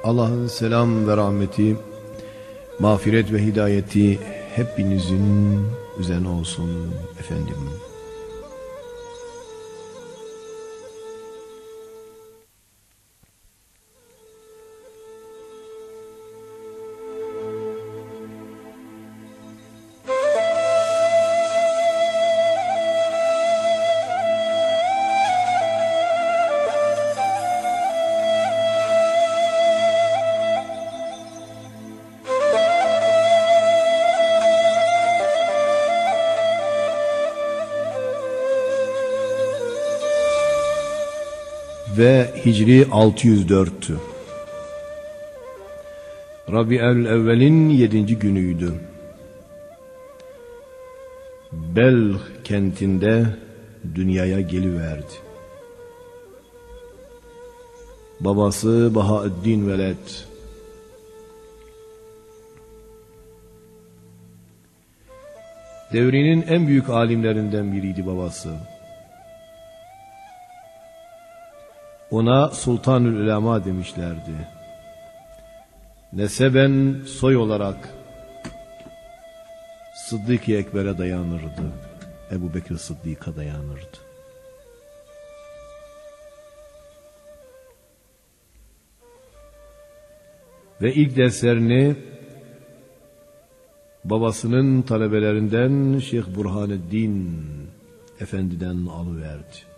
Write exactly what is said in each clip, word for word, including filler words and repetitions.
Allah'ın selam ve rahmeti, mağfiret ve hidayeti hepinizin üzerine olsun efendim. Ve Hicri altı yüz dörttü. Rabi'ül Evvel'in yedinci günüydü. Belh kentinde dünyaya geliverdi. Babası Bahaüddin Veled. Devrinin en büyük alimlerinden biriydi babası. Ona Sultanül Ulema demişlerdi. Neseben soy olarak Sıddık-ı Ekber'e dayanırdı. Ebu Bekir Sıddık'a dayanırdı. Ve ilk derslerini babasının talebelerinden Şeyh Burhaneddin Efendi'den alıverdi.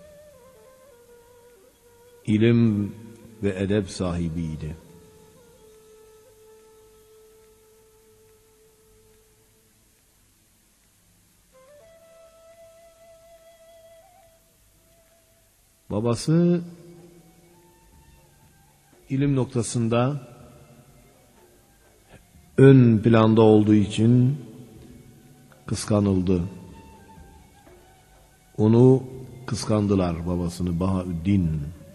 İlim ve edep sahibiydi. Babası ilim noktasında ön planda olduğu için kıskanıldı. Onu kıskandılar, babasını Bahaüddin.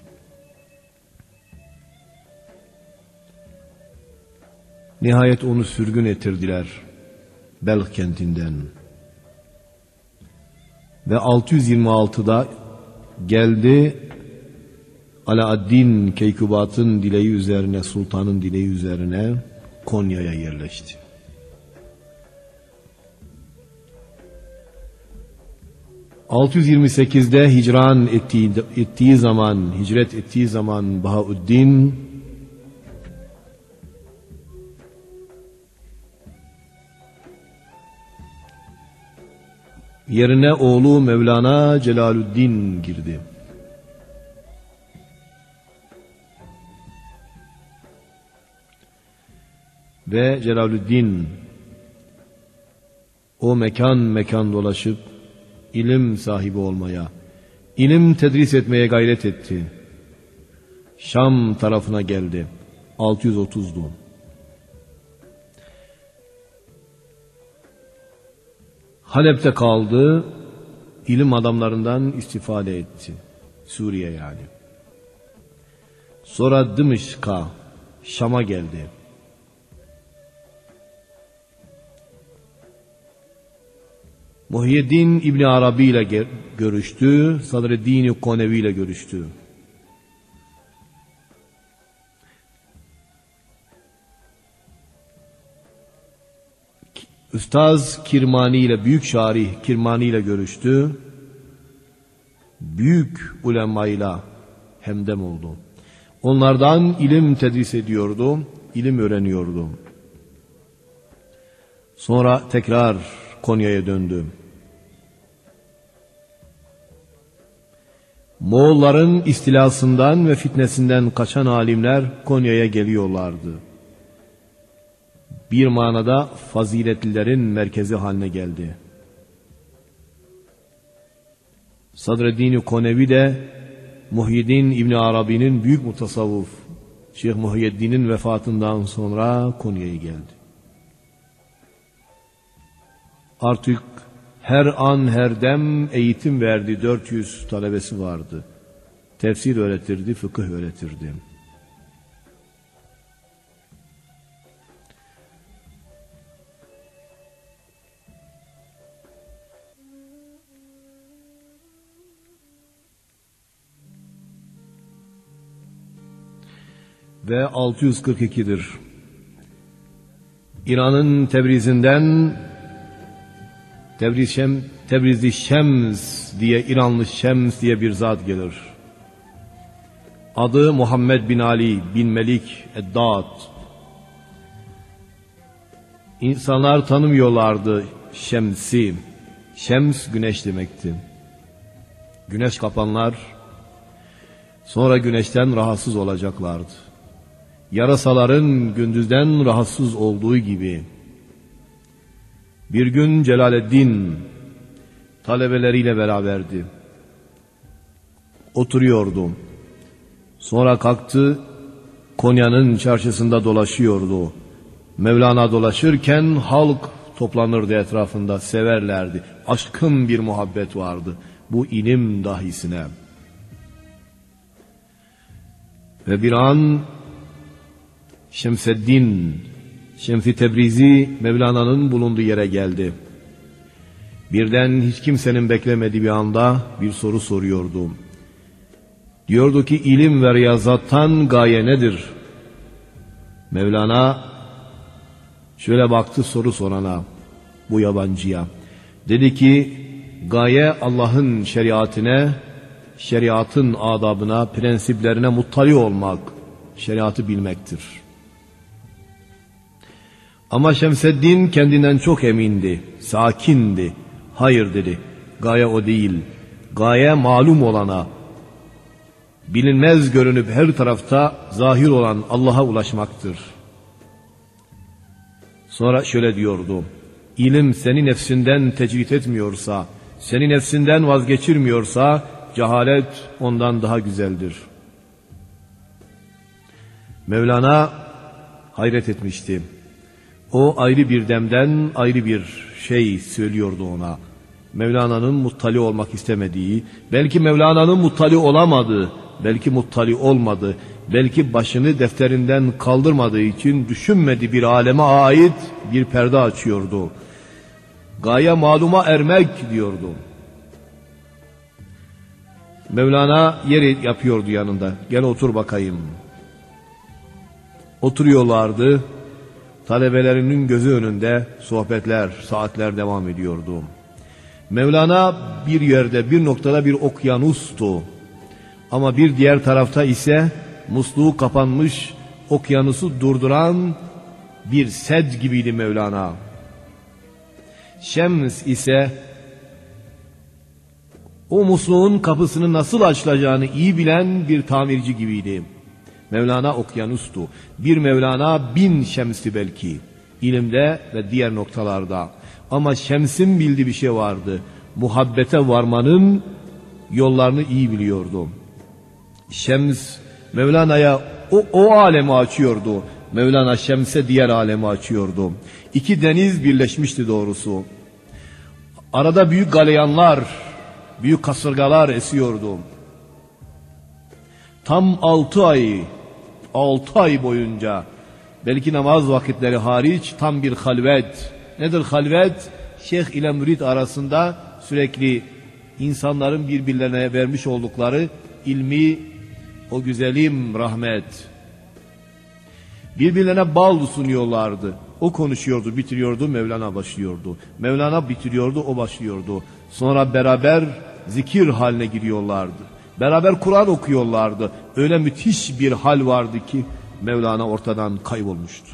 Nihayet onu sürgün ettirdiler Belh kentinden. Ve altı yüz yirmi altıda geldi, Alaaddin Keykubat'ın dileği üzerine, sultanın dileği üzerine Konya'ya yerleşti. altı yüz yirmi sekizde hicran ettiği, ettiği zaman, hicret ettiği zaman Bahaüddin yerine oğlu Mevlana Celalüddin girdi. Ve Celalüddin o mekan mekan dolaşıp ilim sahibi olmaya, ilim tedris etmeye gayret etti. Şam tarafına geldi. altı yüz otuzdu. Halep'te kaldı, ilim adamlarından istifade etti. Suriye yani. Sonra Dımışk'a, Şam'a geldi. Muhyiddin İbni Arabi ile görüştü, Sadreddin Konevi ile görüştü. Üstaz Kirmani ile, büyük şarih Kirmani ile görüştü. Büyük ulemayla hemdem oldu. Onlardan ilim tedris ediyordu, ilim öğreniyordu. Sonra tekrar Konya'ya döndü. Moğolların istilasından ve fitnesinden kaçan alimler Konya'ya geliyorlardı. Bir manada faziletlilerin merkezi haline geldi. Sadreddin Konevi de Muhyiddin İbni Arabi'nin büyük mutasavvuf Şeyh Muhyiddin'in vefatından sonra Konya'ya geldi. Artık her an her dem eğitim verdi. dört yüz talebesi vardı. Tefsir öğretirdi, fıkıh öğretirdi. ve altı yüz kırk iki'dir. İran'ın Tebriz'inden Tebriz Şem, Tebrizli Şems diye, İranlı Şems diye bir zat gelir. Adı Muhammed bin Ali bin Melik Eddad. İnsanlar tanımıyorlardı Şems'i. Şems güneş demekti. Güneş kapanlar sonra güneşten rahatsız olacaklardı. Yarasaların gündüzden rahatsız olduğu gibi. Bir gün Celaleddin talebeleriyle beraberdi. Oturuyordu. Sonra kalktı, Konya'nın çarşısında dolaşıyordu. Mevlana dolaşırken halk toplanırdı etrafında, severlerdi. Aşkın bir muhabbet vardı bu ilim dahisine. Ve bir an Şemseddin, Şemsi Tebrizi Mevlana'nın bulunduğu yere geldi. Birden hiç kimsenin beklemediği bir anda bir soru soruyordu. Diyordu ki ilim ve riyazattan gaye nedir? Mevlana şöyle baktı soru sorana, bu yabancıya. Dedi ki gaye Allah'ın şeriatine, şeriatın adabına, prensiplerine muttali olmak, şeriatı bilmektir. Ama Şemseddin kendinden çok emindi, sakindi. Hayır dedi, gaye o değil. Gaye malum olana, bilinmez görünüp her tarafta zahir olan Allah'a ulaşmaktır. Sonra şöyle diyordu. İlim seni nefsinden tecrit etmiyorsa, seni nefsinden vazgeçirmiyorsa, cehalet ondan daha güzeldir. Mevlana hayret etmişti. O ayrı bir demden ayrı bir şey söylüyordu ona. Mevlana'nın muttali olmak istemediği, belki Mevlana'nın muttali olamadığı, belki muttali olmadı, belki başını defterinden kaldırmadığı için düşünmedi bir aleme ait bir perde açıyordu. Gaye maluma ermek diyordu. Mevlana yeri yapıyordu yanında. Gel otur bakayım. Oturuyorlardı. Talebelerinin gözü önünde sohbetler, saatler devam ediyordu. Mevlana bir yerde, bir noktada bir okyanustu. Ama bir diğer tarafta ise musluğu kapanmış, okyanusu durduran bir sed gibiydi Mevlana. Şems ise o musluğun kapısını nasıl açılacağını iyi bilen bir tamirci gibiydi. Mevlana okyanustu. Bir Mevlana bin Şems'ti belki, ilimde ve diğer noktalarda. Ama Şems'in bildiği bir şey vardı. Muhabbete varmanın yollarını iyi biliyordu. Şems Mevlana'ya o, o alemi açıyordu. Mevlana Şems'e diğer alemi açıyordu. İki deniz birleşmişti doğrusu. Arada büyük galeyanlar, büyük kasırgalar esiyordu. Tam altı ay, altı ay boyunca, belki namaz vakitleri hariç tam bir halvet. Nedir halvet? Şeyh ile mürit arasında sürekli insanların birbirlerine vermiş oldukları ilmi, o güzelim rahmet. Birbirlerine bal sunuyorlardı. O konuşuyordu, bitiriyordu, Mevlana başlıyordu. Mevlana bitiriyordu, o başlıyordu. Sonra beraber zikir haline giriyorlardı. Beraber Kur'an okuyorlardı. Öyle müthiş bir hal vardı ki Mevlana ortadan kaybolmuştu.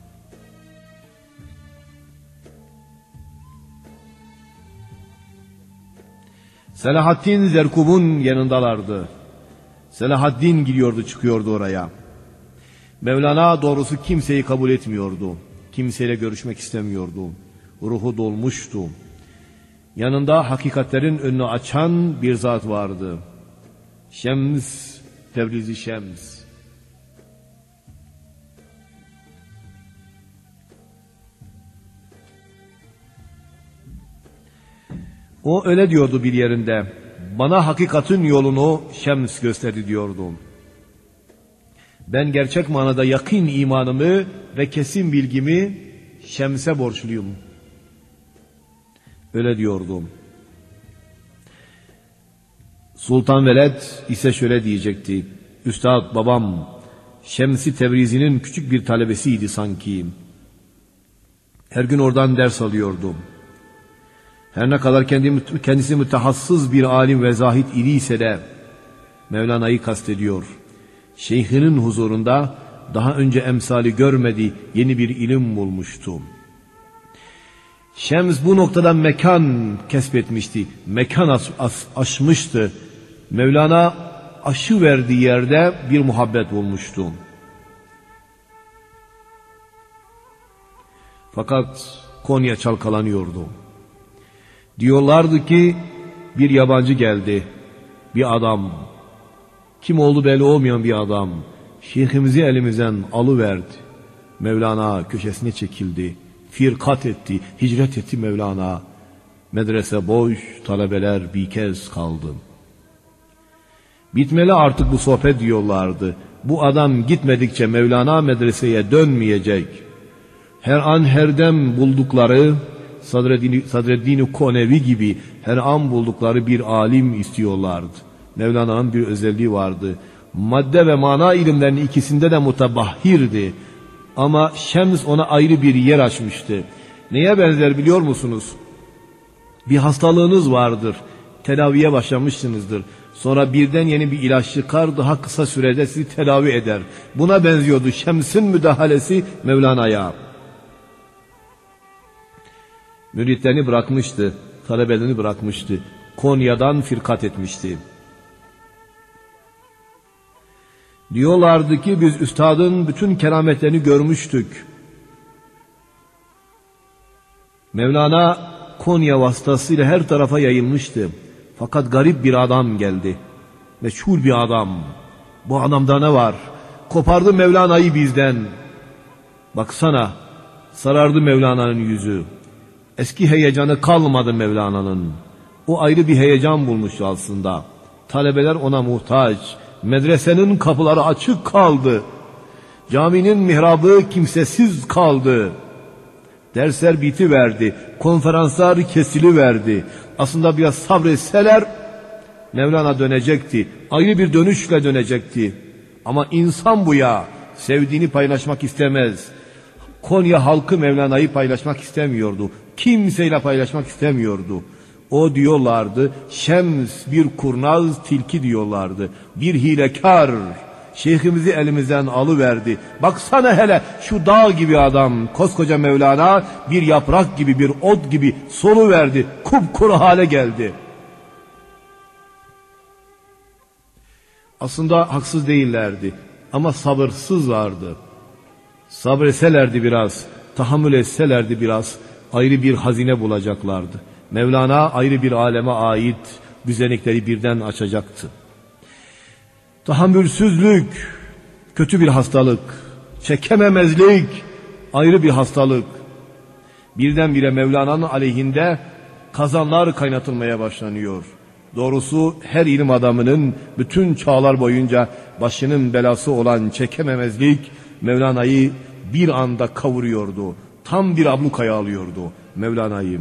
Selahaddin Zerkub'un yanındalardı. Selahaddin gidiyordu, çıkıyordu oraya. Mevlana doğrusu kimseyi kabul etmiyordu. Kimseyle görüşmek istemiyordu. Ruhu dolmuştu. Yanında hakikatlerin önünü açan bir zat vardı. Şems, Tebrizi Şems. O öyle diyordu bir yerinde. Bana hakikatin yolunu Şems gösterdi diyordu. Ben gerçek manada yakın imanımı ve kesin bilgimi Şems'e borçluyum. Öyle diyordum. Sultan Veled ise şöyle diyecekti. Üstad babam Şems-i Tebrizi'nin küçük bir talebesiydi sanki. Her gün oradan ders alıyordum. Her ne kadar kendi, kendisi mütehassız bir alim ve zahid idiyse de Mevlana'yı kastediyor. Şeyhinin huzurunda daha önce emsali görmediği yeni bir ilim bulmuştu. Şems bu noktada mekan kesbetmişti. Mekan as, as, aşmıştı. Mevlana aşı verdiği yerde bir muhabbet bulmuştu. Fakat Konya çalkalanıyordu. Diyorlardı ki bir yabancı geldi. Bir adam. Kim olduğu belli olmayan bir adam. Şeyhimizi elimizden alıverdi. Mevlana köşesine çekildi. Firkat etti, hicret etti Mevlana. Medrese boş, talebeler bir kez kaldı. Bitmeli artık bu sohbet diyorlardı. Bu adam gitmedikçe Mevlana medreseye dönmeyecek. Her an her dem buldukları Sadreddin, Sadreddin Konevi gibi her an buldukları bir alim istiyorlardı. Mevlana'nın bir özelliği vardı. Madde ve mana ilimlerinin ikisinde de mutabahhirdi. Ama Şems ona ayrı bir yer açmıştı. Neye benzer biliyor musunuz? Bir hastalığınız vardır. Tedaviye başlamışsınızdır. Sonra birden yeni bir ilaç çıkar, daha kısa sürede sizi tedavi eder. Buna benziyordu Şems'in müdahalesi Mevlana'ya. Müritlerini bırakmıştı, talebelerini bırakmıştı. Konya'dan firkat etmişti. Diyorlardı ki biz üstadın bütün kerametlerini görmüştük. Mevlana Konya vasıtasıyla her tarafa yayılmıştı. Fakat garip bir adam geldi. Meçhul bir adam. Bu adamda ne var? Kopardı Mevlana'yı bizden. Baksana, sarardı Mevlana'nın yüzü. Eski heyecanı kalmadı Mevlana'nın. O ayrı bir heyecan bulmuştu aslında. Talebeler ona muhtaç. Medresenin kapıları açık kaldı. Caminin mihrabı kimsesiz kaldı. Dersler bitiverdi. Konferanslar kesiliverdi. Aslında biraz sabretseler Mevlana dönecekti. Ayrı bir dönüşle dönecekti. Ama insan bu ya. Sevdiğini paylaşmak istemez. Konya halkı Mevlana'yı paylaşmak istemiyordu. Kimseyle paylaşmak istemiyordu. O diyorlardı, Şems bir kurnaz tilki diyorlardı. Bir hilekar. Şeyhimizi elimizden alıverdi. Baksana hele şu dağ gibi adam, koskoca Mevlana bir yaprak gibi, bir ot gibi soluverdi. Kupkuru hale geldi. Aslında haksız değillerdi ama sabırsızlardı. Sabretselerdi biraz, tahammül etselerdi biraz, ayrı bir hazine bulacaklardı. Mevlana ayrı bir aleme ait güzellikleri birden açacaktı. Tahammülsüzlük kötü bir hastalık, çekememezlik ayrı bir hastalık. Birdenbire Mevlana'nın aleyhinde kazanlar kaynatılmaya başlanıyor. Doğrusu her ilim adamının bütün çağlar boyunca başının belası olan çekememezlik Mevlana'yı bir anda kavuruyordu. Tam bir ablukaya alıyordu Mevlana'yı.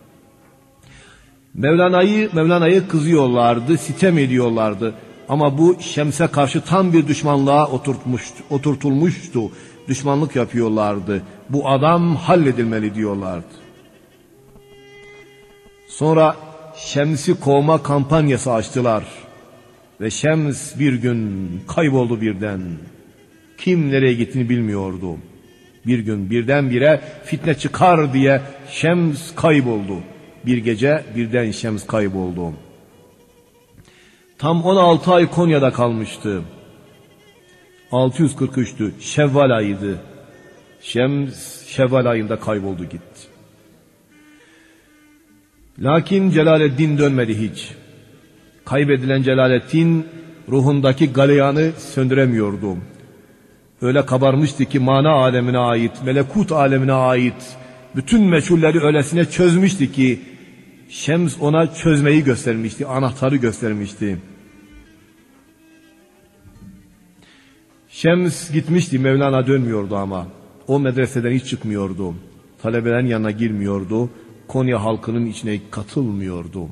Mevlana'yı Mevlana'yı kızıyorlardı, sitem ediyorlardı. Ama bu Şems'e karşı tam bir düşmanlığa oturtmuştu, oturtulmuştu. Düşmanlık yapıyorlardı. Bu adam halledilmeli diyorlardı. Sonra Şems'i kovma kampanyası açtılar. Ve Şems bir gün kayboldu birden. Kim nereye gittiğini bilmiyordu. Bir gün birdenbire fitne çıkar diye Şems kayboldu. Bir gece birden Şems kayboldu. Tam on altı ay Konya'da kalmıştı. altı yüz kırk üç'tü. Şevval ayıydı. Şems Şevval ayında kayboldu gitti. Lakin Celaleddin dönmedi hiç. Kaybedilen Celaleddin ruhundaki galeyanı söndüremiyordu. Öyle kabarmıştı ki mana alemine ait, melekut alemine ait bütün meçhulleri öylesine çözmüştü ki Şems ona çözmeyi göstermişti, anahtarı göstermişti. Şems gitmişti, Mevlana dönmüyordu ama. O medreseden hiç çıkmıyordu. Talebelerin yanına girmiyordu. Konya halkının içine katılmıyordu.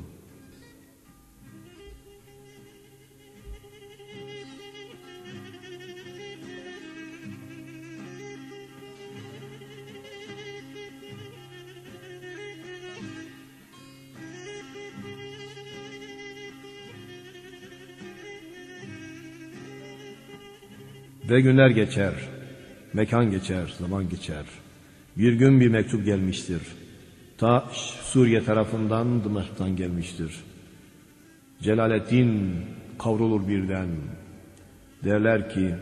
Ve günler geçer, mekan geçer, zaman geçer. Bir gün bir mektup gelmiştir. Ta Suriye tarafından, Dımaşk'tan gelmiştir. Celaleddin kavrulur birden. Derler ki,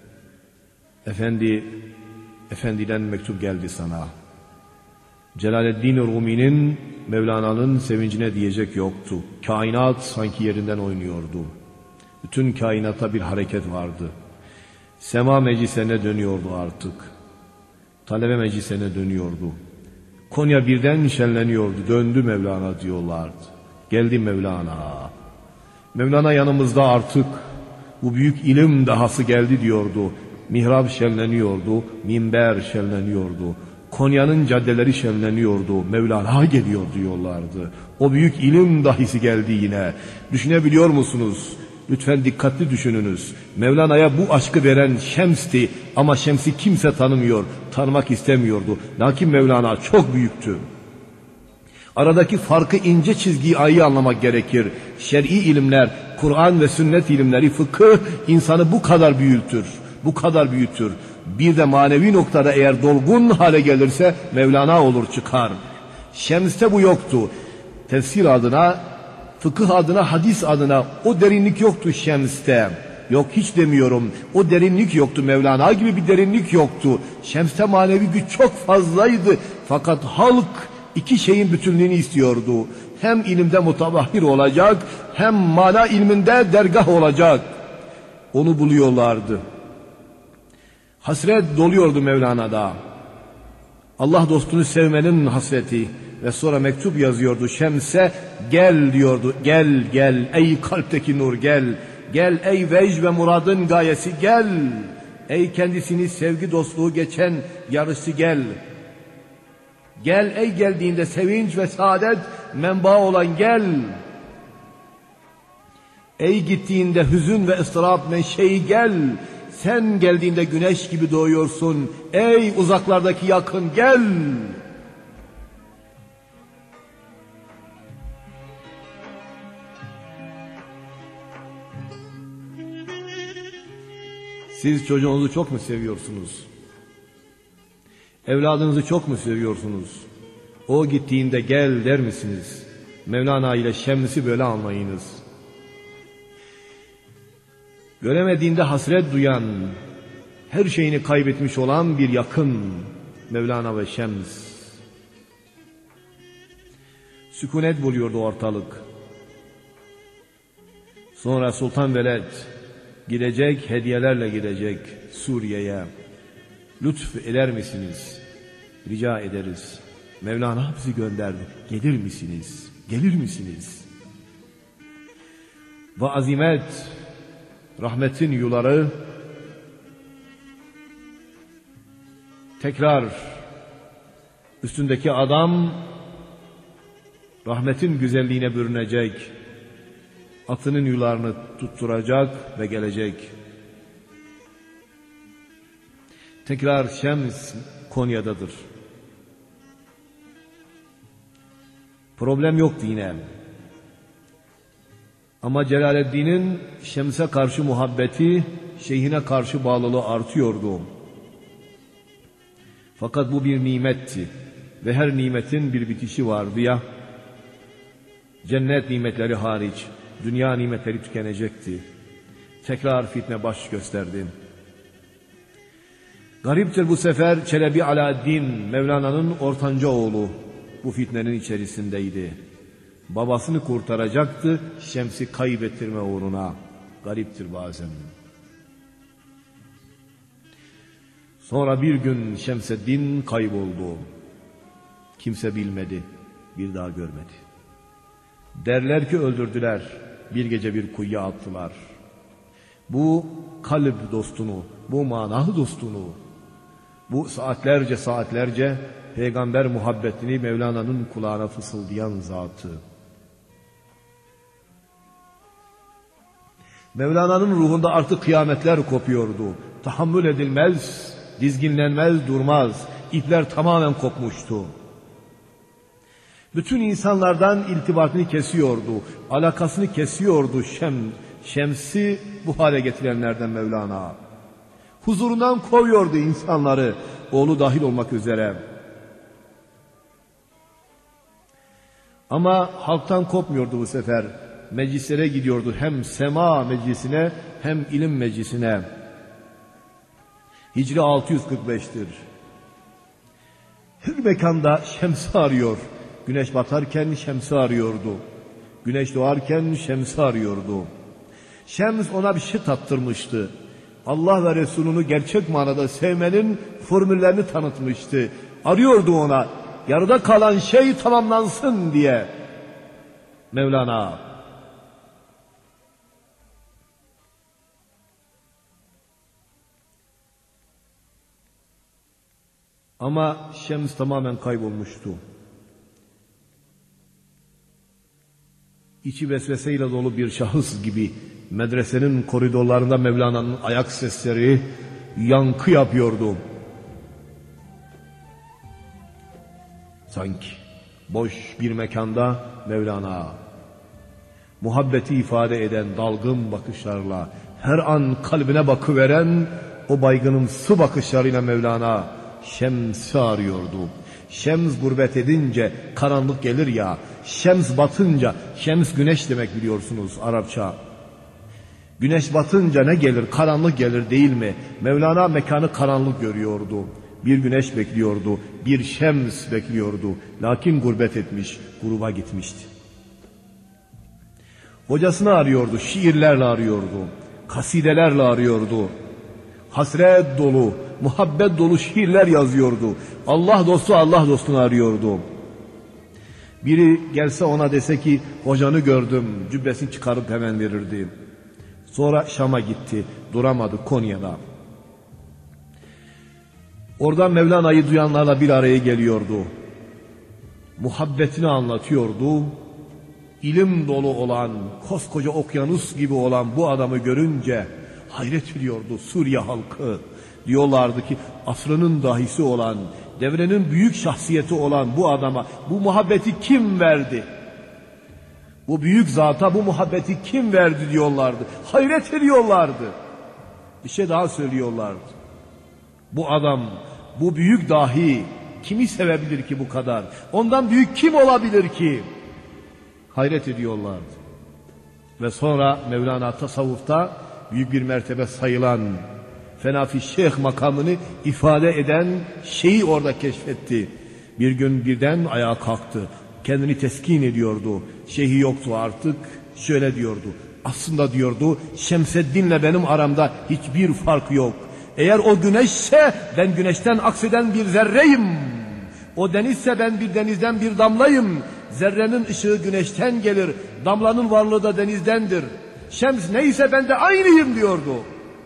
efendi, efendiden mektup geldi sana. Celaleddin Rumi'nin, Mevlana'nın sevincine diyecek yoktu. Kainat sanki yerinden oynuyordu. Bütün kainata bir hareket vardı. Sema meclisine dönüyordu artık. Talebe meclisine dönüyordu. Konya birden şenleniyordu. Döndü Mevlana diyorlardı. Geldi Mevlana. Mevlana yanımızda artık. Bu büyük ilim dahası geldi diyordu. Mihrab şenleniyordu. Minber şenleniyordu. Konya'nın caddeleri şenleniyordu. Mevlana geliyor diyorlardı. O büyük ilim dahisi geldi yine. Düşünebiliyor musunuz? Lütfen dikkatli düşününüz. Mevlana'ya bu aşkı veren Şems'ti ama Şems'i kimse tanımıyor, tanımak istemiyordu. Lakin Mevlana çok büyüktü. Aradaki farkı, ince çizgiyi iyi anlamak gerekir. Şer'i ilimler, Kur'an ve sünnet ilimleri, fıkıh insanı bu kadar büyütür, bu kadar büyütür. Bir de manevi noktada eğer dolgun hale gelirse Mevlana olur çıkar. Şems'te bu yoktu. Tefsir adına, fıkıh adına, hadis adına o derinlik yoktu Şems'te. Yok hiç demiyorum. O derinlik yoktu. Mevlana gibi bir derinlik yoktu. Şems'te manevi güç çok fazlaydı. Fakat halk iki şeyin bütünlüğünü istiyordu. Hem ilimde mutabahhir olacak, hem mana ilminde dergah olacak. Onu buluyorlardı. Hasret doluyordu Mevlana'da. Allah dostunu sevmenin hasreti. Ve sonra mektup yazıyordu Şems'e, gel diyordu, gel gel ey kalpteki nur gel, gel ey vecd ve muradın gayesi gel, ey kendisini sevgi dostluğu geçen yarısı gel, gel ey geldiğinde sevinç ve saadet menba olan gel, ey gittiğinde hüzün ve ıstırap menşei gel, sen geldiğinde güneş gibi doğuyorsun, ey uzaklardaki yakın gel. Siz çocuğunuzu çok mu seviyorsunuz? Evladınızı çok mu seviyorsunuz? O gittiğinde gel der misiniz? Mevlana ile Şems'i böyle anlayınız. Göremediğinde hasret duyan, her şeyini kaybetmiş olan bir yakın Mevlana ve Şems. Sükunet buluyordu ortalık. Sonra Sultan Veled gidecek, hediyelerle gidecek Suriye'ye. Lütf eder misiniz? Rica ederiz. Mevlana bizi gönderdi. Gelir misiniz? Gelir misiniz? Ve azimet, rahmetin yuları tekrar üstündeki adam rahmetin güzelliğine bürünecek. Atının yularını tutturacak ve gelecek. Tekrar Şems Konya'dadır. Problem yoktu yine. Ama Celaleddin'in Şems'e karşı muhabbeti, şeyhine karşı bağlılığı artıyordu. Fakat bu bir nimetti. Ve her nimetin bir bitişi vardı ya. Cennet nimetleri hariç. Dünya nimetleri tükenecekti. Tekrar fitne baş gösterdi. Gariptir bu sefer Çelebi Alaaddin, Mevlana'nın ortanca oğlu bu fitnenin içerisindeydi. Babasını kurtaracaktı, Şems'i kaybettirme uğruna. Gariptir bazen. Sonra bir gün Şemseddin kayboldu. Kimse bilmedi, bir daha görmedi. Derler ki öldürdüler, bir gece bir kuyuya attılar. Bu kalp dostunu, bu manalı dostunu, bu saatlerce saatlerce peygamber muhabbetini Mevlana'nın kulağına fısıldayan zatı. Mevlana'nın ruhunda artık kıyametler kopuyordu. Tahammül edilmez, dizginlenmez, durmaz. İpler tamamen kopmuştu. Bütün insanlardan iltifatını kesiyordu, alakasını kesiyordu Şem, Şems'i bu hale getirenlerden Mevlana. Huzurundan kovuyordu insanları, oğlu dahil olmak üzere. Ama halktan kopmuyordu bu sefer. Meclislere gidiyordu, hem sema meclisine hem ilim meclisine. Hicri altı yüz kırk beş'tir. Her mekanda şemsi arıyor. Güneş batarken şemsi arıyordu. Güneş doğarken şemsi arıyordu. Şems ona bir şey tattırmıştı. Allah ve Resulünü gerçek manada sevmenin formüllerini tanıtmıştı. Arıyordu ona. Yarıda kalan şey tamamlansın diye. Mevlana. Ama Şems tamamen kaybolmuştu. İçi vesveseyle dolu bir şahıs gibi medresenin koridorlarında Mevlana'nın ayak sesleri yankı yapıyordu. Sanki boş bir mekanda Mevlana, muhabbeti ifade eden dalgın bakışlarla, her an kalbine bakıveren o baygınımsı bakışlarıyla Mevlana Şems'i arıyordu. Şems gurbet edince karanlık gelir ya, Şems batınca, Şems güneş demek biliyorsunuz Arapça. Güneş batınca ne gelir? Karanlık gelir değil mi? Mevlana mekanı karanlık görüyordu. Bir güneş bekliyordu, bir Şems bekliyordu. Lakin gurbet etmiş, gruba gitmişti. Hocasını arıyordu, şiirlerle arıyordu, kasidelerle arıyordu. Hasret dolu, muhabbet dolu şiirler yazıyordu. Allah dostu Allah dostunu arıyordu. Biri gelse ona dese ki hocanı gördüm, cübbesini çıkarıp hemen verirdi. Sonra Şam'a gitti, duramadı Konya'da. Oradan Mevlana'yı duyanlarla bir araya geliyordu. Muhabbetini anlatıyordu. İlim dolu olan, koskoca okyanus gibi olan bu adamı görünce hayret ediyordu Suriye halkı. Diyorlardı ki asrının dahisi olan, devrenin büyük şahsiyeti olan bu adama bu muhabbeti kim verdi? Bu büyük zata bu muhabbeti kim verdi diyorlardı. Hayret ediyorlardı. Bir şey daha söylüyorlardı. Bu adam, bu büyük dahi kimi sevebilir ki bu kadar? Ondan büyük kim olabilir ki? Hayret ediyorlardı. Ve sonra Mevlana tasavvufta büyük bir mertebe sayılan Fenafi Şeyh makamını ifade eden şeyi orada keşfetti. Bir gün birden ayağa kalktı. Kendini teskin ediyordu. Şeyhi yoktu artık. Şöyle diyordu. Aslında diyordu Şemseddin'le benim aramda hiçbir fark yok. Eğer o güneşse ben güneşten akseden bir zerreyim. O denizse ben bir denizden bir damlayım. Zerrenin ışığı güneşten gelir. Damlanın varlığı da denizdendir. Şems neyse ben de aynıyım diyordu.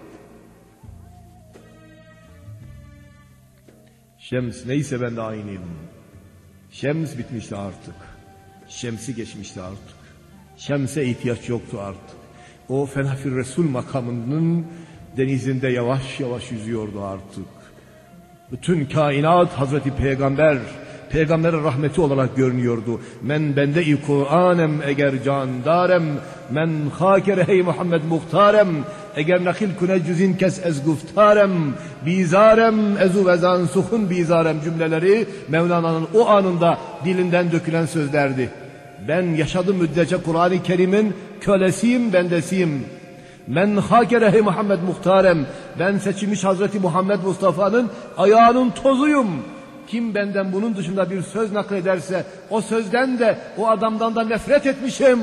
Şems neyse ben de aynıyım. Şems bitmişti artık. Şems'i geçmişti artık. Şems'e ihtiyaç yoktu artık. O Fenafir Resul makamının denizinde yavaş yavaş yüzüyordu artık. Bütün kainat Hazreti Peygamber, Peygamber'in rahmeti olarak görünüyordu. Men bende-i Kur'anem eğer candarem, men hakere hey Muhammed muhtarem, eğer nakil kune cüzin kes ez guftarem, bizarem ezu vezan suhun bizarem cümleleri Mevlana'nın o anında dilinden dökülen sözlerdi. Ben yaşadığım müddetçe Kur'an-ı Kerim'in kölesiyim, bendesiyim. Men hakere hey Muhammed muhtarem, ben seçilmiş Hazreti Muhammed Mustafa'nın ayağının tozuyum. Kim benden bunun dışında bir söz naklederse o sözden de o adamdan da nefret etmişim.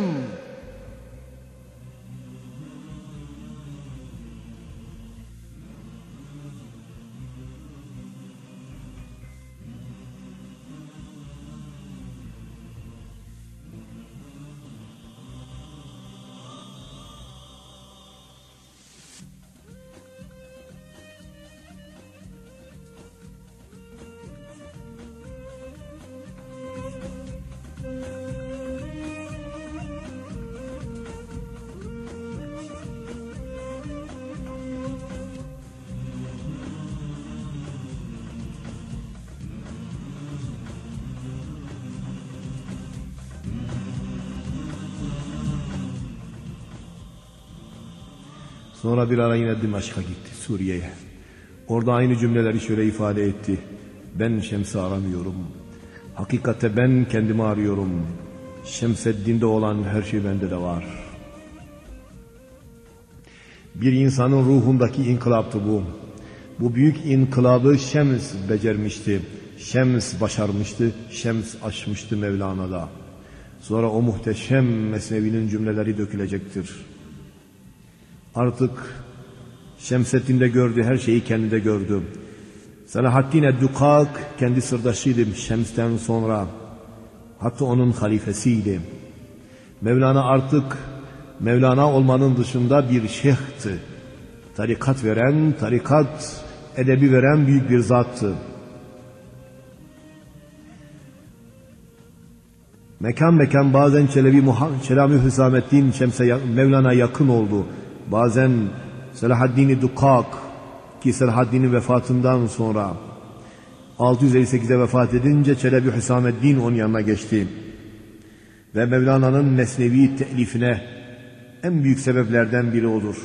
Sonra bir ara yine Dimaşk'a gitti, Suriye'ye. Orada aynı cümleleri şöyle ifade etti. Ben Şems'i aramıyorum. Hakikatte ben kendimi arıyorum. Şemseddin'de olan her şey bende de var. Bir insanın ruhundaki inkılaptı bu. Bu büyük inkılabı Şems becermişti. Şems başarmıştı. Şems açmıştı Mevlana'da. Sonra o muhteşem mesnevinin cümleleri dökülecektir. Artık Şemseddin'de gördü, her şeyi kendinde gördü. Selahaddin Eddukak kendi sırdaşıydı Şems'ten sonra. Hatta onun halifesiydi. Mevlana artık Mevlana olmanın dışında bir şeyhti. Tarikat veren, tarikat edebi veren büyük bir zattı. Mekan mekan bazen Çelebi Çelami Hüsamettin Şems'e Mevlana yakın oldu. Bazen Selahaddin Eddukak ki Selahaddin'in vefatından sonra altı yüz elli sekizde vefat edince Çelebi Hüsamettin onun yanına geçti. Ve Mevlana'nın mesnevi telifine en büyük sebeplerden biri odur.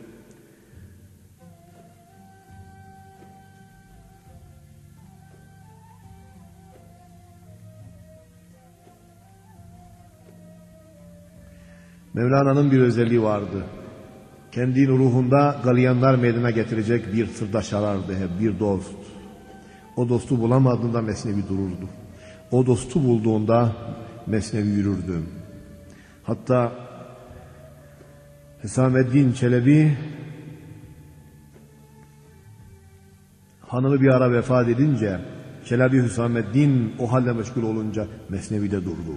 Mevlana'nın bir özelliği vardı. Kendi ruhunda galyanlar meydana getirecek bir sırdaş arardı hep, bir dost. O dostu bulamadığında mesnevi dururdu. O dostu bulduğunda mesnevi yürürdü. Hatta Hüsamettin Çelebi hanımı bir ara vefat edince Çelebi Hüsamettin o halde meşgul olunca mesnevide durdu.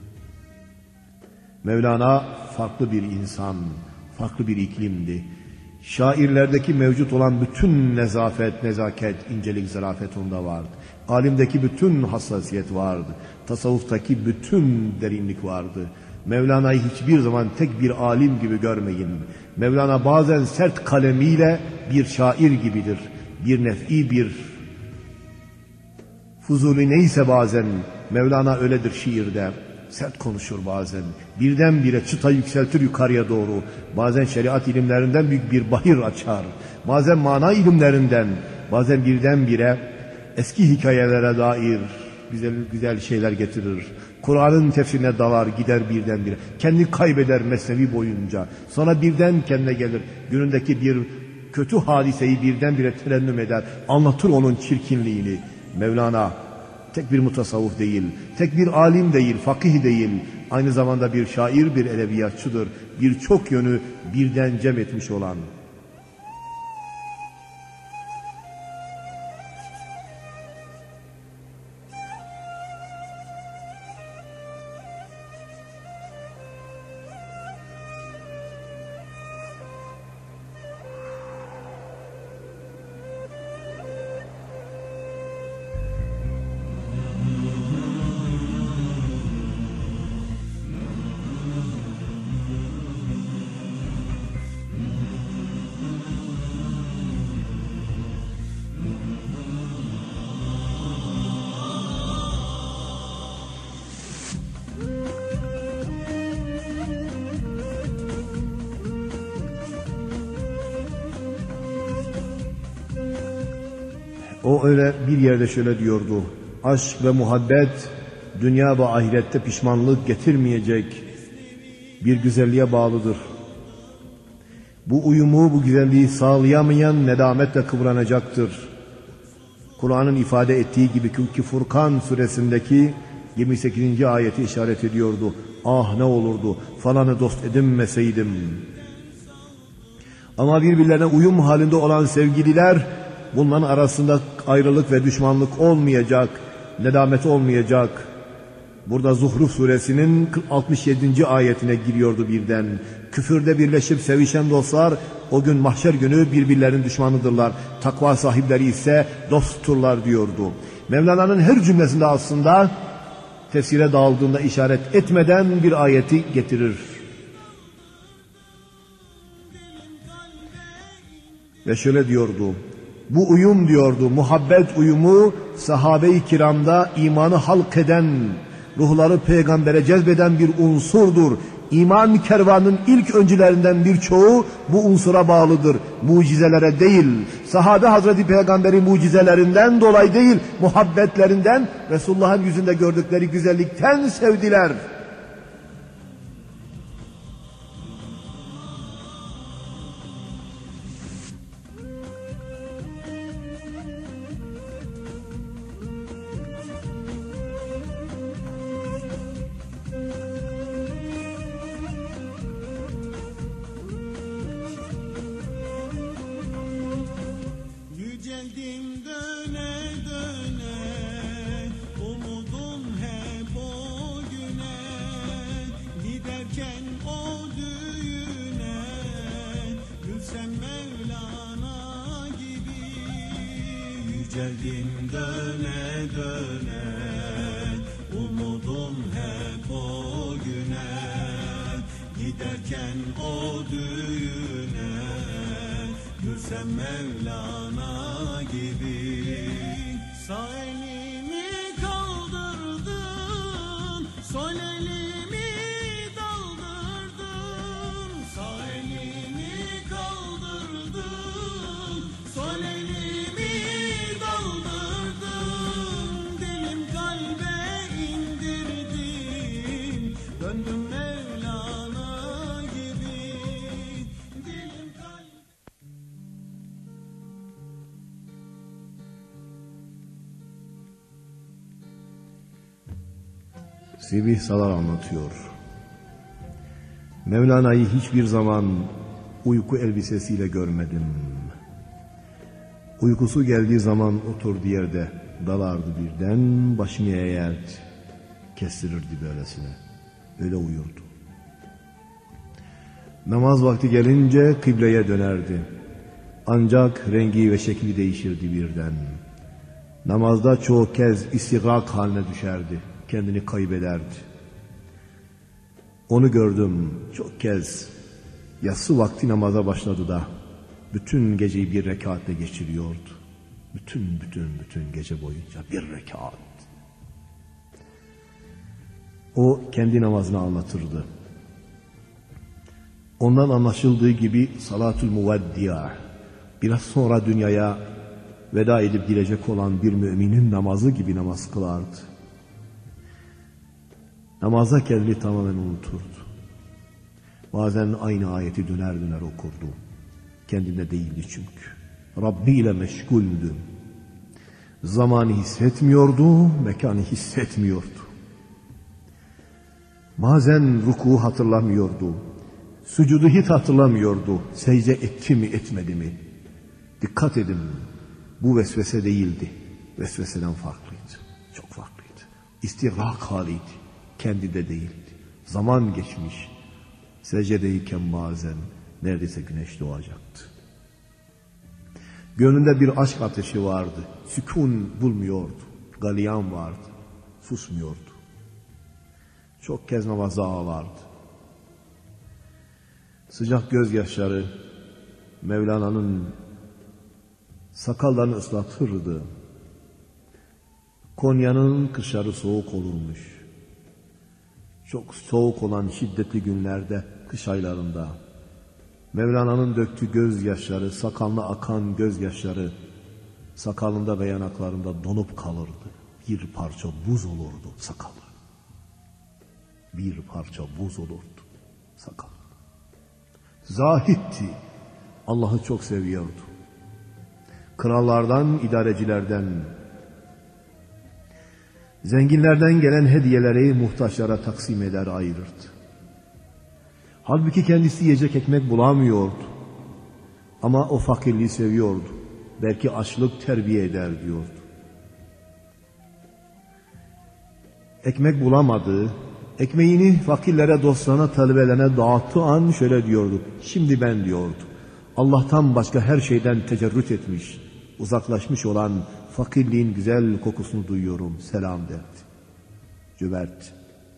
Mevlana farklı bir insan, farklı bir iklimdi. Şairlerdeki mevcut olan bütün nezafet, nezaket, incelik, zarafet onda vardı. Alimdeki bütün hassasiyet vardı. Tasavvuftaki bütün derinlik vardı. Mevlana'yı hiçbir zaman tek bir alim gibi görmeyin. Mevlana bazen sert kalemiyle bir şair gibidir. Bir nef'i, bir Fuzuli neyse bazen Mevlana öyledir şiirde. Sert konuşur bazen. Birdenbire çıta yükseltir yukarıya doğru. Bazen şeriat ilimlerinden büyük bir bahir açar. Bazen mana ilimlerinden, bazen birdenbire eski hikayelere dair güzel güzel şeyler getirir. Kur'an'ın tefsirine dalar gider birdenbire. Kendini kaybeder mesnevi boyunca. Sonra birden kendine gelir. Günündeki bir kötü hadiseyi birdenbire terennüm eder. Anlatır onun çirkinliğini. Mevlana tek bir mutasavvuf değil, tek bir alim değil, fakih değil. Aynı zamanda bir şair, bir edebiyatçıdır. Birçok yönü birden cem etmiş olan. O öyle bir yerde şöyle diyordu. Aşk ve muhabbet dünya ve ahirette pişmanlık getirmeyecek bir güzelliğe bağlıdır. Bu uyumu, bu güzelliği sağlayamayan nedametle kıvranacaktır. Kur'an'ın ifade ettiği gibi ki Furkan suresindeki yirmi sekizinci ayeti işaret ediyordu. Ah ne olurdu falanı dost edinmeseydim. Ama birbirlerine uyum halinde olan sevgililer, bunların arasında ayrılık ve düşmanlık olmayacak, nedamet olmayacak. Burada Zuhruf suresinin altmış yedinci ayetine giriyordu birden. Küfürde birleşip sevişen dostlar o gün mahşer günü birbirlerinin düşmanıdırlar. Takva sahipleri ise dostturlar diyordu. Mevlana'nın her cümlesinde aslında tefsire dağıldığında işaret etmeden bir ayeti getirir. Ve şöyle diyordu. Bu uyum diyordu, muhabbet uyumu sahabe-i kiramda imanı halk eden, ruhları peygambere cezbeden bir unsurdur. İman kervanının ilk öncülerinden birçoğu bu unsura bağlıdır. Mucizelere değil, sahabe Hazreti Peygamber'in mucizelerinden dolayı değil, muhabbetlerinden, Resulullah'ın yüzünde gördükleri güzellikten sevdiler. Yüceldim döne döne, umudum hep o güne, giderken o düğüne, gülsem Mevlana gibi. Yüceldim döne döne, umudum hep o güne, giderken o düğüne, gülsem Mevlana gibi. Sağ elimi kaldırdın, sol elimi daldırdın. Sağ elimi kaldırdın, sol elimi daldırdın. Dilim kalbe indirdim, döndüm Mevlana gibi. Dilim kalbe. Sebih Salar anlatıyor. Mevlana'yı hiçbir zaman uyku elbisesiyle görmedim. Uykusu geldiği zaman oturduğu yerde dalardı birden, başını eğerdi, kestirirdi böylesine. Öyle uyurdu. Namaz vakti gelince kıbleye dönerdi. Ancak rengi ve şekli değişirdi birden. Namazda çoğu kez istigrak haline düşerdi. Kendini kaybederdi. Onu gördüm çok kez. Yatsı vakti namaza başladı da bütün geceyi bir rekatle geçiriyordu. Bütün bütün bütün gece boyunca bir rekat. O kendi namazını anlatırdı. Ondan anlaşıldığı gibi salatul muveddi'a, biraz sonra dünyaya veda edip gidecek olan bir müminin namazı gibi namaz kılardı. Namaza kendini tamamen unuturdu. Bazen aynı ayeti döner döner okurdu. Kendinde değildi çünkü. Rabbi ile meşguldü. Zamanı hissetmiyordu, mekanı hissetmiyordu. Bazen ruku hatırlamıyordu. Sucudu hiç hatırlamıyordu. Secde etti mi etmedi mi? Dikkat edin, bu vesvese değildi. Vesveseden farklıydı. Çok farklıydı. İstigrak haliydi. Kendi de değildi. Zaman geçmiş. Secdedeyken bazen neredeyse güneş doğacaktı. Gönlünde bir aşk ateşi vardı. Sükun bulmuyordu. Galiyan vardı. Susmuyordu. Çok kez namaza ağlardı. Sıcak gözyaşları Mevlana'nın sakallarını ıslatırdı. Konya'nın kışları soğuk olurmuş. Çok soğuk olan şiddetli günlerde, kış aylarında Mevlana'nın döktüğü gözyaşları, sakalına akan gözyaşları sakalında ve yanaklarında donup kalırdı. Bir parça buz olurdu sakalı. Bir parça buz olurdu sakal. Zahitti. Allah'ı çok seviyordu. Krallardan, idarecilerden, zenginlerden gelen hediyeleri muhtaçlara taksim eder, ayırırdı. Halbuki kendisi yiyecek ekmek bulamıyordu. Ama o fakirliği seviyordu. Belki açlık terbiye eder diyordu. Ekmek bulamadı. Ekmeğini fakirlere, dostlarına, talebelerine dağıttığı an şöyle diyordu. Şimdi ben diyordu. Allah'tan başka her şeyden tecerrüt etmiş, uzaklaşmış olan fakirliğin güzel kokusunu duyuyorum. Selam derdi. Cömert.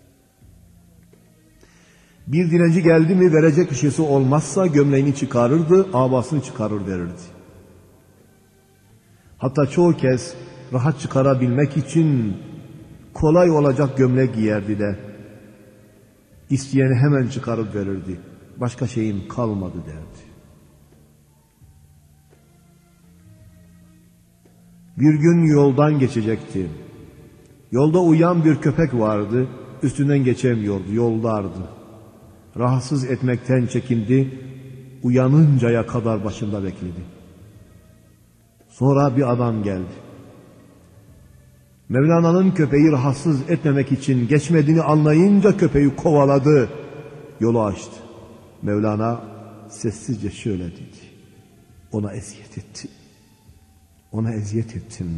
Bir dilenci geldi mi verecek bir şeysi olmazsa gömleğini çıkarırdı, abasını çıkarır verirdi. Hatta çoğu kez rahat çıkarabilmek için kolay olacak gömlek giyerdi de isteyeni hemen çıkarıp verirdi. Başka şeyim kalmadı derdi. Bir gün yoldan geçecekti. Yolda uyuyan bir köpek vardı. Üstünden geçemiyordu, yoldardı. Rahatsız etmekten çekindi. Uyanıncaya kadar başında bekledi. Sonra bir adam geldi. Mevlana'nın köpeği rahatsız etmemek için geçmediğini anlayınca köpeği kovaladı. Yolu açtı. Mevlana sessizce şöyle dedi. Ona eziyet ettim. Ona eziyet ettim.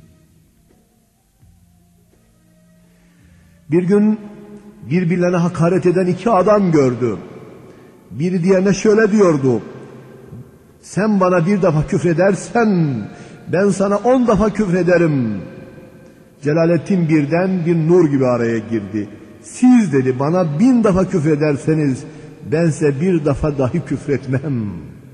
Bir gün birbirlerine hakaret eden iki adam gördü. Biri diğerine şöyle diyordu. Sen bana bir defa küfredersen ben sana on defa küfrederim. Celaleddin birden bir nur gibi araya girdi. Siz dedi bana bin defa küfrederseniz bense bir defa dahi küfretmem.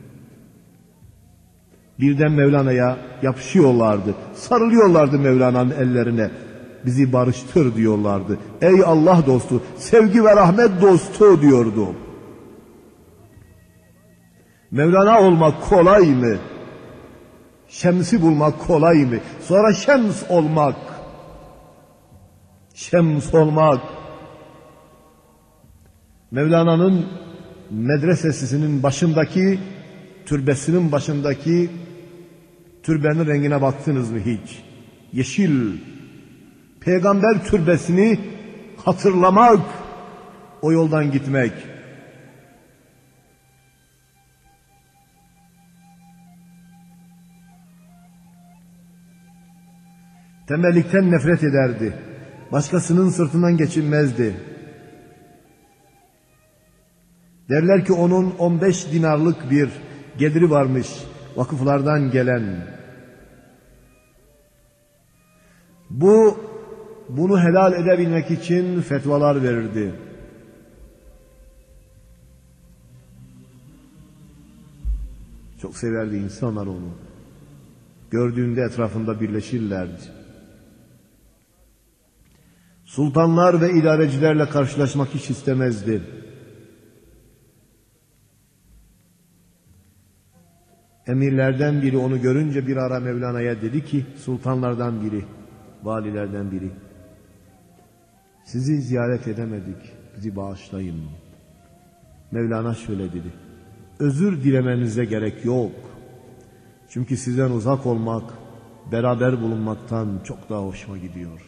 Birden Mevlana'ya yapışıyorlardı. Sarılıyorlardı Mevlana'nın ellerine. Bizi barıştır diyorlardı. Ey Allah dostu, sevgi ve rahmet dostu diyordu. Mevlana olmak kolay mı? Şemsi bulmak kolay mı? Sonra şems olmak. Şems olmak. Mevlana'nın medresesinin başındaki, türbesinin başındaki türbenin rengine baktınız mı hiç? Yeşil. Peygamber türbesini hatırlamak, o yoldan gitmek. Tembellikten nefret ederdi. Başkasının sırtından geçinmezdi. Derler ki onun on beş dinarlık bir geliri varmış vakıflardan gelen. Bu bunu helal edebilmek için fetvalar verirdi. Çok severdi insanlar onu. Gördüğünde etrafında birleşirlerdi. Sultanlar ve idarecilerle karşılaşmak hiç istemezdi. Emirlerden biri onu görünce bir ara Mevlana'ya dedi ki, sultanlardan biri, valilerden biri, sizi ziyaret edemedik, bizi bağışlayın. Mevlana şöyle dedi, özür dilemenize gerek yok. Çünkü sizden uzak olmak, beraber bulunmaktan çok daha hoşuma gidiyor.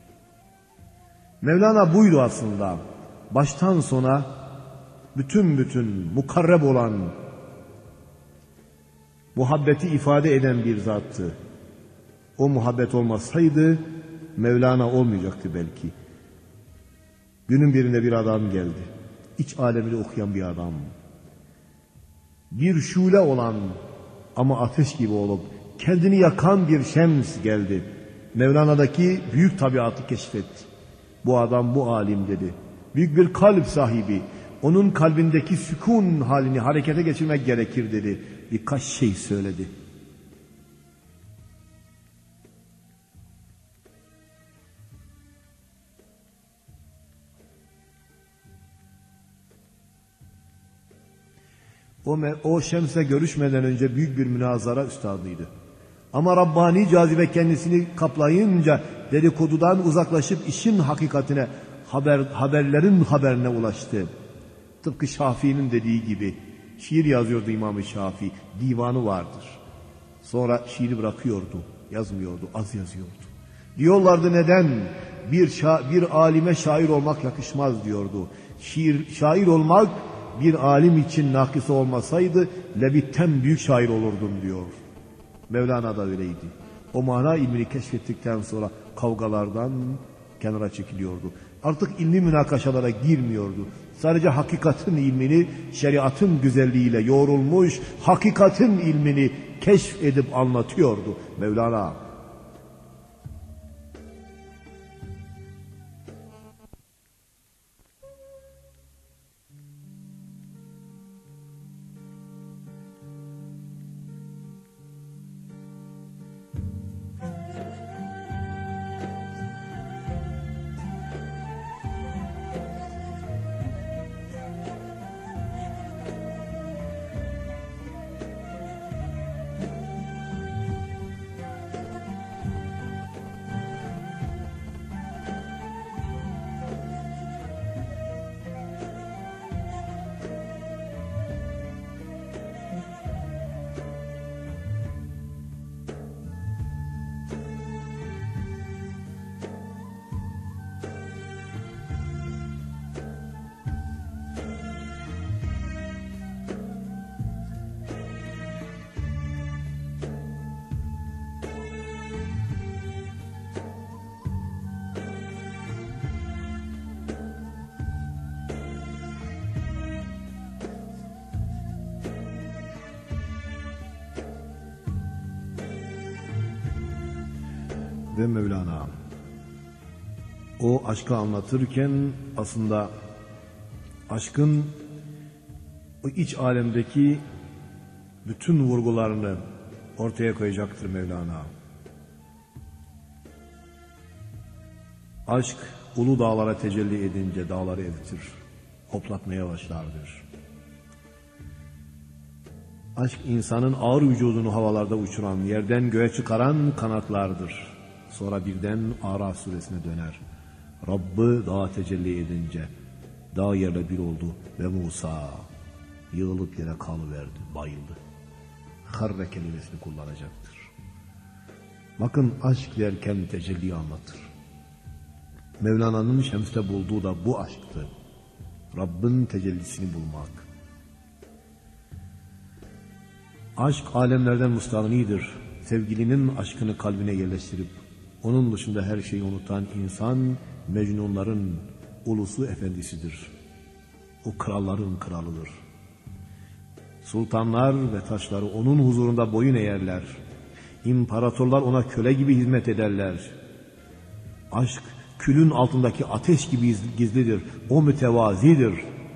Mevlana buydu aslında. Baştan sona bütün bütün mukarreb olan, muhabbeti ifade eden bir zattı. O muhabbet olmasaydı Mevlana olmayacaktı belki. Günün birinde bir adam geldi. İç alemini okuyan bir adam. Bir şule olan ama ateş gibi olup kendini yakan bir şems geldi. Mevlana'daki büyük tabiatı keşfetti. Bu adam bu alim dedi. Büyük bir kalp sahibi. Onun kalbindeki sükun halini harekete geçirmek gerekir dedi. Birkaç şey söyledi. O, o şemsle görüşmeden önce büyük bir münazara üstadıydı. Ama Rabbani cazibe kendisini kaplayınca dedikodudan uzaklaşıp işin hakikatine, haber, haberlerin haberine ulaştı. Tıpkı Şafii'nin dediği gibi şiir yazıyordu İmam-ı Şafii, divanı vardır. Sonra şiiri bırakıyordu, yazmıyordu, az yazıyordu. Diyorlardı neden? Bir, şa bir alime şair olmak yakışmaz diyordu. Şiir, şair olmak bir alim için nakısı olmasaydı lebitten büyük şair olurdum diyor. Mevlana da öyleydi. O mana ilmini keşfettikten sonra kavgalardan kenara çekiliyordu. Artık ilmi münakaşalara girmiyordu. Sadece hakikatin ilmini şeriatın güzelliğiyle yoğrulmuş, hakikatin ilmini keşfedip anlatıyordu Mevlana. ve Mevlana. O aşkı anlatırken aslında aşkın o iç alemdeki bütün vurgularını ortaya koyacaktır Mevlana. Aşk ulu dağlara tecelli edince dağları eritir, hoplatmaya başlardır. Aşk insanın ağır vücudunu havalarda uçuran, yerden göğe çıkaran kanatlardır. Sonra birden Araf suresine döner. Rabbı dağa tecelli edince dağ yerle bir oldu ve Musa yığılıp yere kalıverdi, bayıldı. Harre kelimesini kullanacaktır. Bakın aşk derken tecelli anlatır. Mevlana'nın Şems'te bulduğu da bu aşktı. Rabbin tecellisini bulmak. Aşk alemlerden müstağnidir. Sevgilinin aşkını kalbine yerleştirip onun dışında her şeyi unutan insan mecnunların ulusu efendisidir. O kralların kralıdır. Sultanlar ve taşları onun huzurunda boyun eğerler. İmparatorlar ona köle gibi hizmet ederler. Aşk külün altındaki ateş gibi gizlidir. O mütevazidir.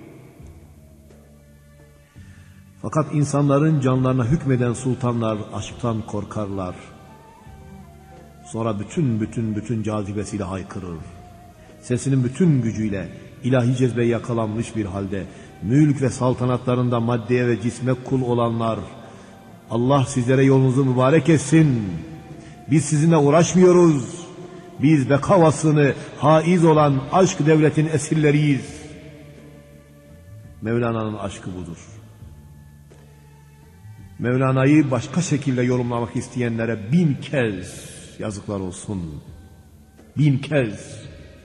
Fakat insanların canlarına hükmeden sultanlar aşktan korkarlar. Sonra bütün bütün bütün cazibesiyle haykırır. Sesinin bütün gücüyle ilahi cezbeye yakalanmış bir halde mülk ve saltanatlarında maddeye ve cisme kul olanlar, Allah sizlere yolunuzu mübarek etsin. Biz sizinle uğraşmıyoruz. Biz beka vasfını haiz olan aşk devletin esirleriyiz. Mevlana'nın aşkı budur. Mevlana'yı başka şekilde yorumlamak isteyenlere bin kez yazıklar olsun. Bin kez.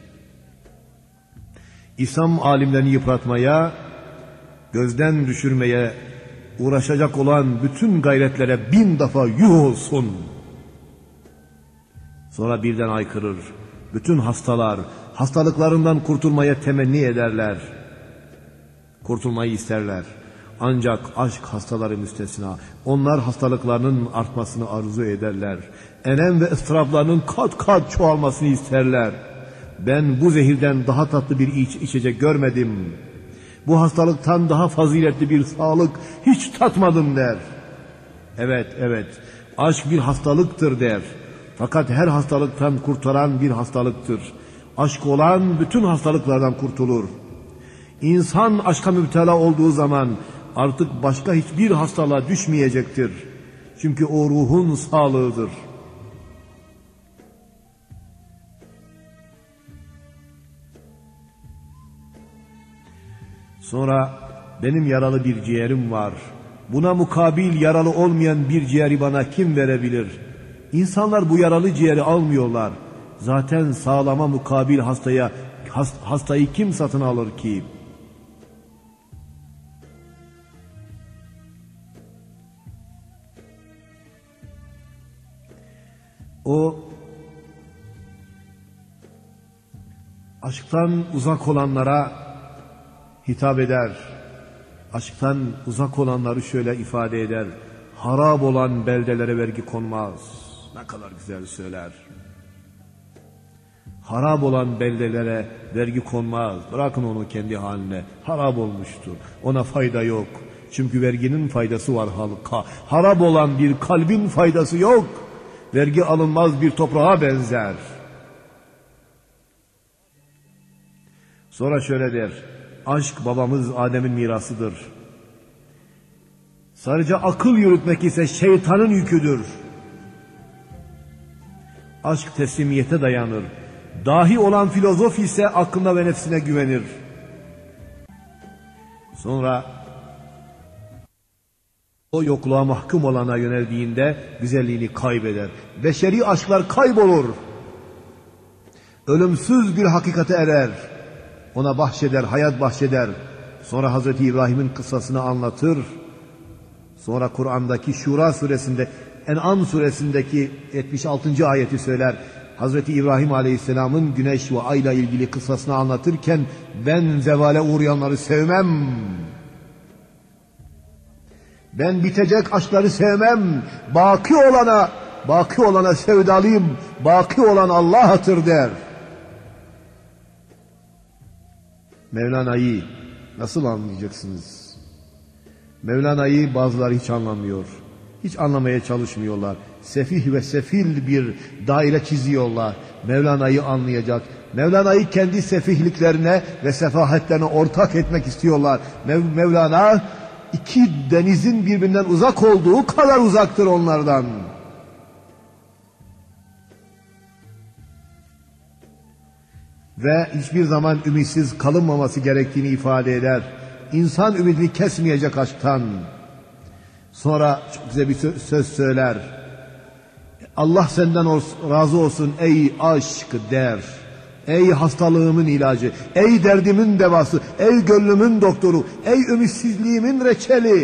İslam alimlerini yıpratmaya, gözden düşürmeye uğraşacak olan bütün gayretlere bin defa yuh olsun. Sonra birden aykırır. Bütün hastalar hastalıklarından kurtulmaya temenni ederler. Kurtulmayı isterler. Ancak aşk hastaları müstesna. Onlar hastalıklarının artmasını arzu ederler. Elem ve ıstıraplarının kat kat çoğalmasını isterler. Ben bu zehirden daha tatlı bir iç, içecek görmedim. Bu hastalıktan daha faziletli bir sağlık hiç tatmadım der. Evet, evet. Aşk bir hastalıktır der. Fakat her hastalıktan kurtaran bir hastalıktır. Aşk olan bütün hastalıklardan kurtulur. İnsan aşka müptela olduğu zaman artık başka hiçbir hastalığa düşmeyecektir. Çünkü o ruhun sağlığıdır. Sonra benim yaralı bir ciğerim var. Buna mukabil yaralı olmayan bir ciğeri bana kim verebilir? İnsanlar bu yaralı ciğeri almıyorlar. Zaten sağlama mukabil hastaya hastayı kim satın alır ki? O aşktan uzak olanlara hitap eder. Aşktan uzak olanları şöyle ifade eder. Harap olan beldelere vergi konmaz. Ne kadar güzel söyler. Harap olan beldelere vergi konmaz. Bırakın onu kendi haline. Harap olmuştur. Ona fayda yok. Çünkü verginin faydası var halka. Harap olan bir kalbin faydası yok. Vergi alınmaz bir toprağa benzer. Sonra şöyle der. Aşk babamız Adem'in mirasıdır. Sadece akıl yürütmek ise şeytanın yüküdür. Aşk teslimiyete dayanır. Dahi olan filozof ise aklına ve nefsine güvenir. Sonra o yokluğa mahkum olana yöneldiğinde güzelliğini kaybeder. Beşeri aşklar kaybolur. Ölümsüz bir hakikate erer. Ona bahşeder, hayat bahşeder. Sonra Hazreti İbrahim'in kıssasını anlatır. Sonra Kur'an'daki Şura suresinde, En'am suresindeki yetmiş altıncı ayeti söyler. Hazreti İbrahim Aleyhisselam'ın güneş ve ayla ilgili kıssasını anlatırken ben zevale uğrayanları sevmem. Ben bitecek aşkları sevmem. Baki olana, baki olana sevdalıyım, baki olan Allah'tır der. Mevlana'yı nasıl anlayacaksınız? Mevlana'yı bazıları hiç anlamıyor. Hiç anlamaya çalışmıyorlar. Sefih ve sefil bir daire çiziyorlar. Mevlana'yı anlayacak. Mevlana'yı kendi sefihliklerine ve sefahetlerine ortak etmek istiyorlar. Mev Mevlana iki denizin birbirinden uzak olduğu kadar uzaktır onlardan. Ve hiçbir zaman ümitsiz kalınmaması gerektiğini ifade eder. İnsan ümidini kesmeyecek aşktan. Sonra çok güzel bir söz söyler. Allah senden razı olsun ey aşk der. Ey hastalığımın ilacı, ey derdimin devası, ey gönlümün doktoru, ey ümitsizliğimin reçeli.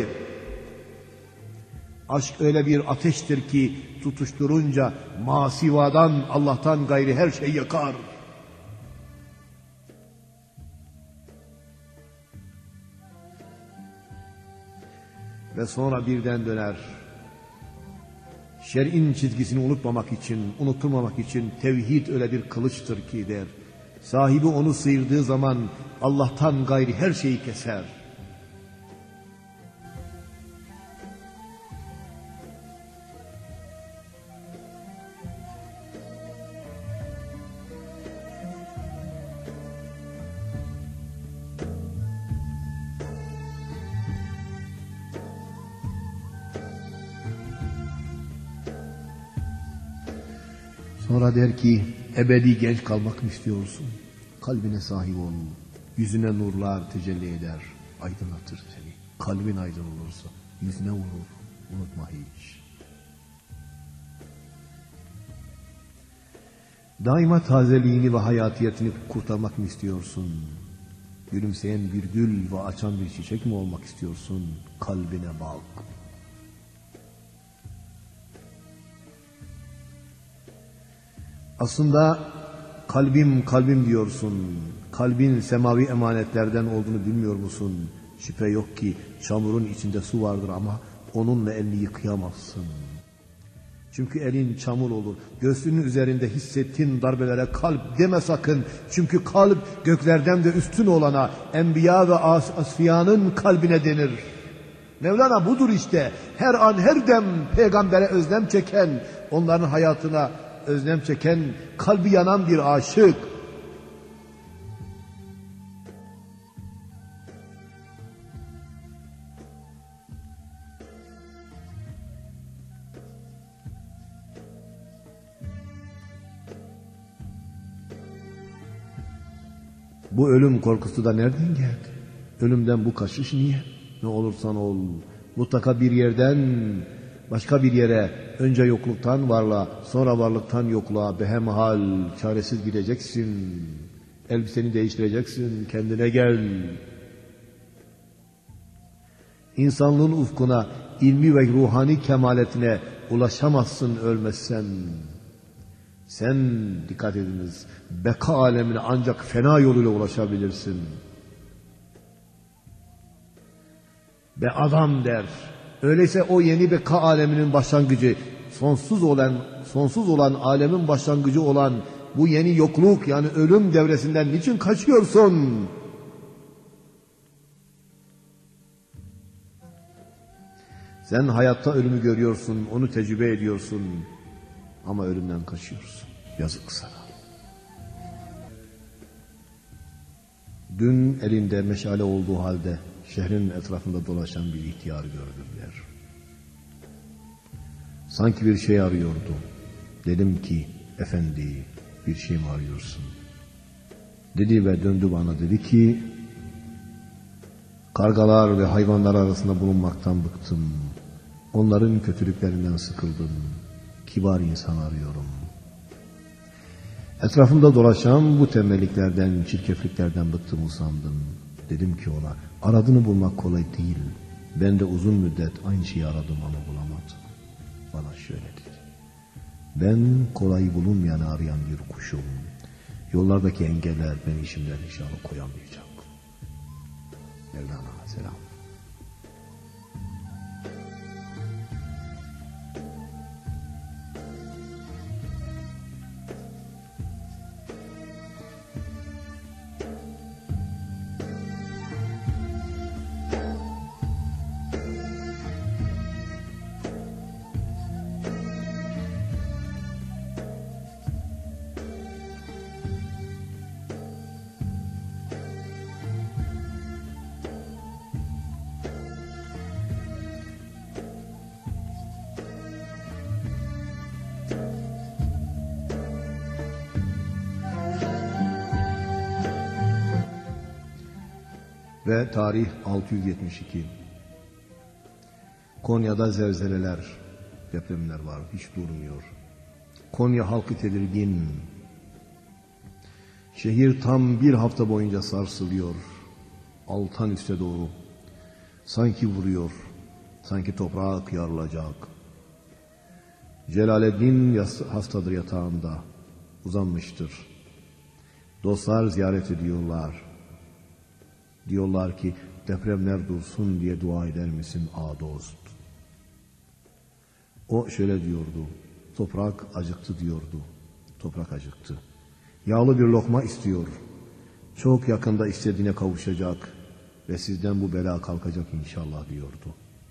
Aşk öyle bir ateştir ki tutuşturunca masivadan, Allah'tan gayri her şey yakar. Ve sonra birden döner. Şer'in çizgisini unutmamak için, unutturmamak için tevhid öyle bir kılıçtır ki der. Sahibi onu sıyırdığı zaman Allah'tan gayri her şeyi keser. Sonra der ki ebedi genç kalmak mı istiyorsun? Kalbine sahip ol. Yüzüne nurlar tecelli eder. Aydınlatır seni. Kalbin aydın olursa yüzüne vurur. Unutma hiç. Daima tazeliğini ve hayatiyetini kurtarmak mı istiyorsun? Gülümseyen bir gül ve açan bir çiçek mi olmak istiyorsun? Kalbine bak. Aslında kalbim kalbim diyorsun. Kalbin semavi emanetlerden olduğunu bilmiyor musun? Şüphe yok ki çamurun içinde su vardır ama onunla elini yıkayamazsın. Çünkü elin çamur olur. Göğsünün üzerinde hissettiğin darbelere kalp deme sakın. Çünkü kalp göklerden de üstün olana, enbiya ve as asfiyanın kalbine denir. Mevlana budur işte. Her an her dem peygambere özlem çeken, onların hayatına özlem çeken, kalbi yanan bir aşık. Bu ölüm korkusu da nereden geldi? Ölümden bu kaçış niye? Ne olursan ol, mutlaka bir yerden başka bir yere, önce yokluktan varlığa, sonra varlıktan yokluğa behemhal, çaresiz gideceksin. Elbiseni değiştireceksin, kendine gel. İnsanlığın ufkuna, ilmi ve ruhani kemaletine ulaşamazsın ölmezsen. Sen, dikkat ediniz, beka alemine ancak fena yoluyla ulaşabilirsin. Be adam der. Öyleyse o yeni beka aleminin başlangıcı, sonsuz olan, sonsuz olan alemin başlangıcı olan bu yeni yokluk yani ölüm devresinden niçin kaçıyorsun? Sen hayatta ölümü görüyorsun, onu tecrübe ediyorsun ama ölümden kaçıyorsun. Yazık sana. Dün elinde meşale olduğu halde şehrin etrafında dolaşan bir ihtiyar gördüler. Sanki bir şey arıyordu. Dedim ki, efendi bir şey mi arıyorsun? Dedi ve döndü bana dedi ki, kargalar ve hayvanlar arasında bulunmaktan bıktım. Onların kötülüklerinden sıkıldım. Kibar insan arıyorum. Etrafımda dolaşan bu tembelliklerden, çirkefliklerden bıktım, usandım. Dedim ki ona, aradığını bulmak kolay değil. Ben de uzun müddet aynı şeyi aradım ama bulamadım. Bana şöyle dedi. Ben kolay bulunmayanı arayan bir kuşum. Yollardaki engeller beni işimden hiç alıkoyamayacak. Mevlana selam. Ve tarih altı yüz yetmiş iki. Konya'da zelzeleler, depremler var, hiç durmuyor. Konya halkı tedirgin. Şehir tam bir hafta boyunca sarsılıyor. Alttan üste doğru. Sanki vuruyor. Sanki toprağa kıyarılacak. Celaleddin hastadır yatağında. Uzanmıştır. Dostlar ziyaret ediyorlar. Diyorlar ki depremler dursun diye dua eder misin a dost? O şöyle diyordu. Toprak acıktı diyordu. Toprak acıktı. Yağlı bir lokma istiyor. Çok yakında istediğine kavuşacak ve sizden bu bela kalkacak inşallah diyordu.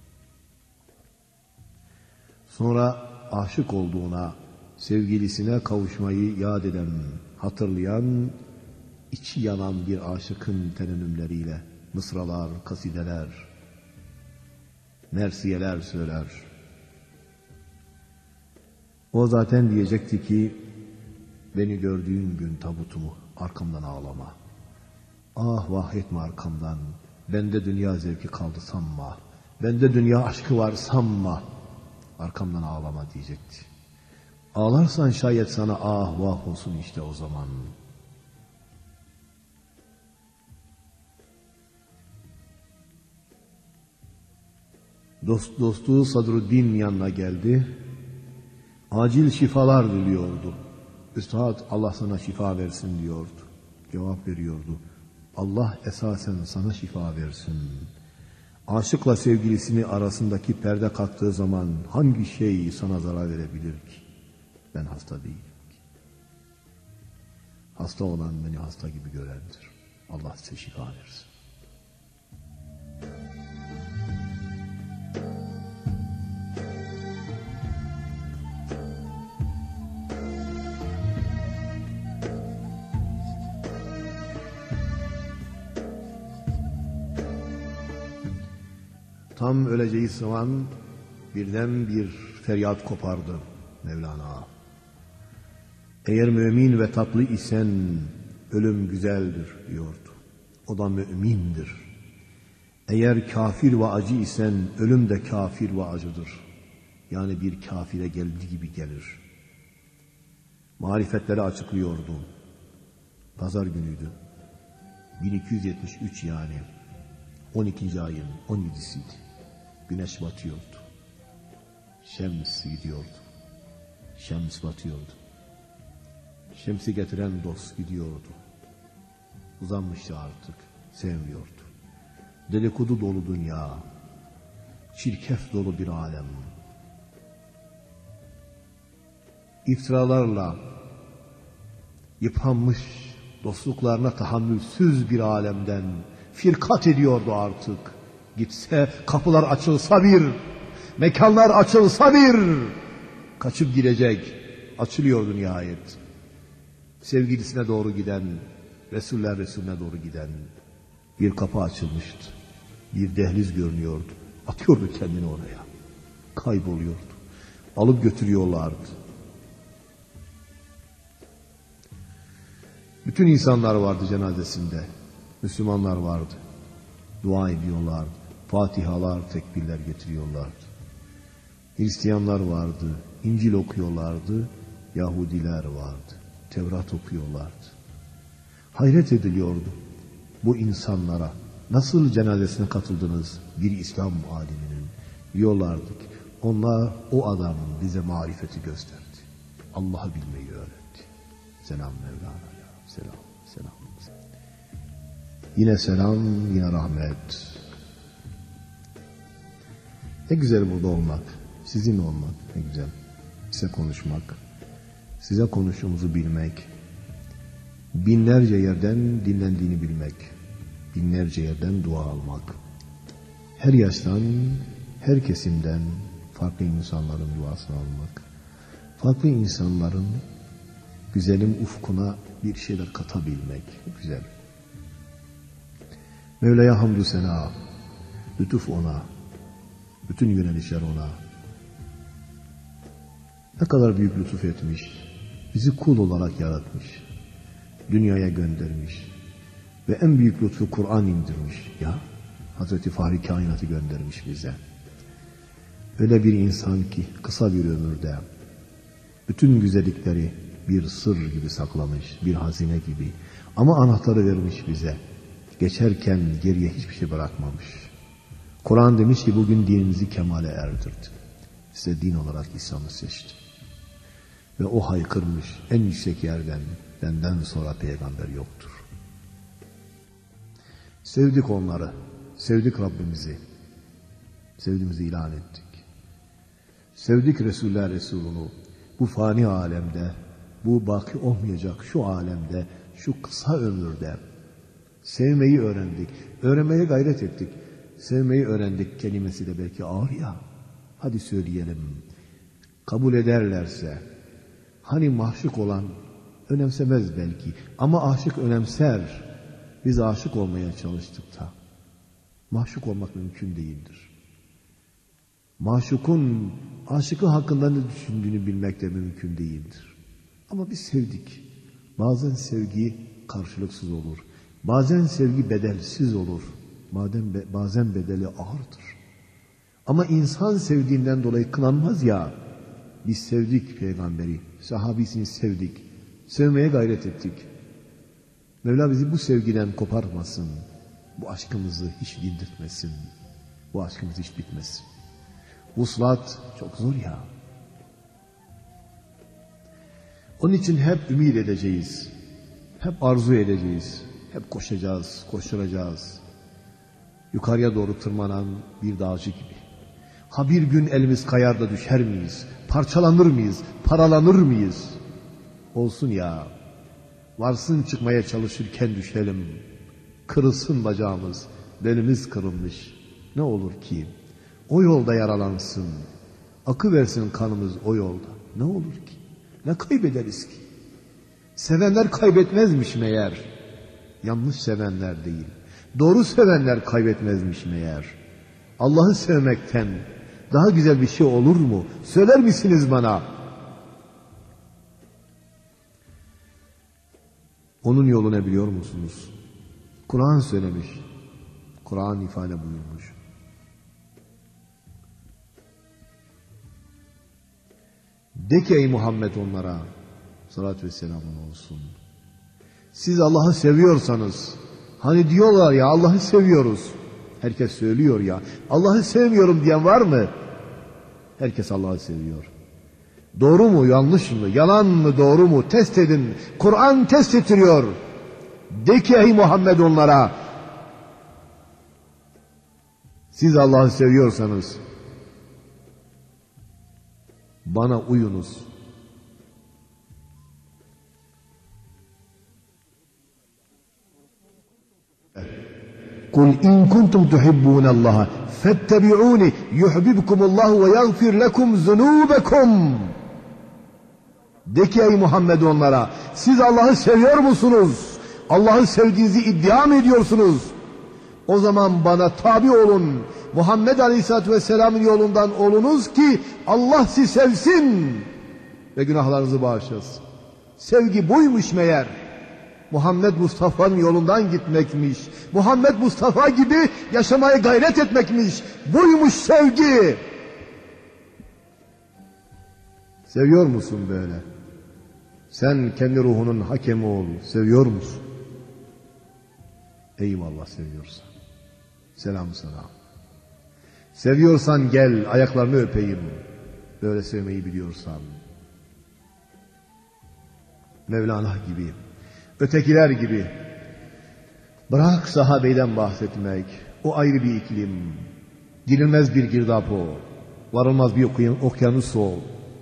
Sonra aşık olduğuna, sevgilisine kavuşmayı yad eden, hatırlayan, içi yanan bir aşıkın terennümleriyle mısralar, kasideler, mersiyeler söyler. O zaten diyecekti ki, beni gördüğün gün tabutumu arkamdan ağlama. Ah vah etme arkamdan, bende dünya zevki kaldı sanma. Bende dünya aşkı var sanma. Arkamdan ağlama diyecekti. Ağlarsan şayet sana ah vah olsun işte o zaman. Dost, dostu Sadruddin yanına geldi. Acil şifalar diliyordu. Üstad Allah sana şifa versin diyordu. Cevap veriyordu. Allah esasen sana şifa versin. Aşıkla sevgilisini arasındaki perde kalktığı zaman hangi şey sana zarar verebilir ki? Ben hasta değilim ki. Hasta olan beni hasta gibi görendir. Allah size şifa versin. Tam öleceği zaman birden bir feryat kopardı Mevlana. Eğer mümin ve tatlı isen ölüm güzeldir diyordu. O da mümindir. Eğer kafir ve acı isen ölüm de kafir ve acıdır. Yani bir kafire geldiği gibi gelir. Marifetleri açıklıyordu. Pazar günüydü. bin iki yüz yetmiş üç yani. on ikinci ayın on yedisiydi. Güneş batıyordu. Şems gidiyordu. Şems batıyordu. Şemsi getiren dost gidiyordu. Uzanmıştı artık. Sevmiyordu. Dedikodu dolu dünya. Çirkef dolu bir alem. İftiralarla yıpranmış, dostluklarına tahammülsüz bir alemden firkat ediyordu artık. Gitse, kapılar açılsa bir, mekanlar açılsa bir, kaçıp gidecek. Açılıyordu nihayet. Sevgilisine doğru giden, Resuller Resulüne doğru giden bir kapı açılmıştı. Bir dehliz görünüyordu. Atıyordu kendini oraya. Kayboluyordu. Alıp götürüyorlardı. Bütün insanlar vardı cenazesinde. Müslümanlar vardı. Dua ediyorlardı. Fatihalar, tekbirler getiriyorlardı. Hristiyanlar vardı. İncil okuyorlardı. Yahudiler vardı. Tevrat okuyorlardı. Hayret ediliyordu bu insanlara. Nasıl cenazesine katıldınız bir İslam aliminin? Diyorlardı ki onlar, o adam bize marifeti gösterdi. Allah'ı bilmeyi öğretti. Selam Mevlana'ya. Selam, selam. Yine selam, yine rahmet. Ne güzel burada olmak, sizin olmak ne güzel. Size konuşmak, size konuştuğumuzu bilmek, binlerce yerden dinlendiğini bilmek, binlerce yerden dua almak. Her yaştan, her kesimden farklı insanların duasını almak, farklı insanların güzelim ufkuna bir şeyler katabilmek güzel. Mevla'ya hamdü sena, lütuf ona, bütün yönelişler ona. Ne kadar büyük lütuf etmiş, bizi kul olarak yaratmış, dünyaya göndermiş. Ve en büyük lütfu Kur'an indirmiş ya. Hazreti Fahri kainatı göndermiş bize. Öyle bir insan ki kısa bir ömürde bütün güzellikleri bir sır gibi saklamış, bir hazine gibi. Ama anahtarı vermiş bize. Geçerken geriye hiçbir şey bırakmamış. Kur'an demiş ki bugün dininizi kemale erdirdim. Size din olarak İslam'ı seçtim. Ve o haykırmış en yüksek yerden, benden sonra peygamber yoktur. Sevdik onları, sevdik Rabbimizi, sevdiğimizi ilan ettik. Sevdik Resulullah Resulunu, bu fani alemde, bu baki olmayacak şu alemde, şu kısa ömürde sevmeyi öğrendik, öğrenmeye gayret ettik. Sevmeyi öğrendik kelimesi de belki ağır ya, hadi söyleyelim, kabul ederlerse, hani mahşuk olan önemsemez belki ama aşık önemser. Biz aşık olmaya çalıştık da mahşuk olmak mümkün değildir. Maşukun aşıkı hakkında ne düşündüğünü bilmek de mümkün değildir. Ama biz sevdik. Bazen sevgi karşılıksız olur. Bazen sevgi bedelsiz olur. Bazen, be, bazen bedeli ağırdır. Ama insan sevdiğinden dolayı kınanmaz ya. Biz sevdik peygamberi, sahabisini sevdik. Sevmeye gayret ettik. Mevla bizi bu sevgiden koparmasın. Bu aşkımızı hiç dindirtmesin. Bu aşkımız hiç bitmesin. Vuslat çok zor ya. Onun için hep ümit edeceğiz. Hep arzu edeceğiz. Hep koşacağız, koşturacağız. Yukarıya doğru tırmanan bir dağcı gibi. Ha bir gün elimiz kayar da düşer miyiz? Parçalanır mıyız? Paralanır mıyız? Olsun ya. Varsın çıkmaya çalışırken düşelim. Kırılsın bacağımız. Belimiz kırılmış. Ne olur ki? O yolda yaralansın. Akıversin kanımız o yolda. Ne olur ki? Ne kaybederiz ki? Sevenler kaybetmezmiş meğer. Yanlış sevenler değil. Doğru sevenler kaybetmezmiş meğer. Allah'ı sevmekten daha güzel bir şey olur mu? Söyler misiniz bana? Onun yolu ne biliyor musunuz? Kur'an söylemiş. Kur'an ifade buyurmuş. De ki ey Muhammed onlara salatü ve selamun olsun. Siz Allah'ı seviyorsanız, hani diyorlar ya Allah'ı seviyoruz. Herkes söylüyor ya. Allah'ı sevmiyorum diyen var mı? Herkes Allah'ı seviyor. Doğru mu, yanlış mı, yalan mı, doğru mu? Test edin. Kur'an test ettiriyor. De ki ey Muhammed onlara, siz Allah'ı seviyorsanız bana uyunuz. Kul in kuntum tuhibbunallaha fettebi'uni yuhibbukumullahu ve yaghfir lekum zunubekum. De ki ey Muhammed onlara, siz Allah'ı seviyor musunuz? Allah'ı sevdiğinizi iddia mı ediyorsunuz? O zaman bana tabi olun. Muhammed Aleyhisselatü Vesselam'ın yolundan olunuz ki Allah sizi sevsin ve günahlarınızı bağışlasın. Sevgi buymuş meğer. Muhammed Mustafa'nın yolundan gitmekmiş. Muhammed Mustafa gibi yaşamaya gayret etmekmiş. Buymuş sevgi. Seviyor musun böyle? Sen kendi ruhunun hakemi ol. Seviyor musun? Eyvallah seviyorsan. Selam sana. Seviyorsan gel ayaklarını öpeyim. Böyle sevmeyi biliyorsan. Mevlana gibi. Ötekiler gibi. Bırak sahabeyden bahsetmek. O ayrı bir iklim. Girilmez bir girdap o. Varılmaz bir okyanus o.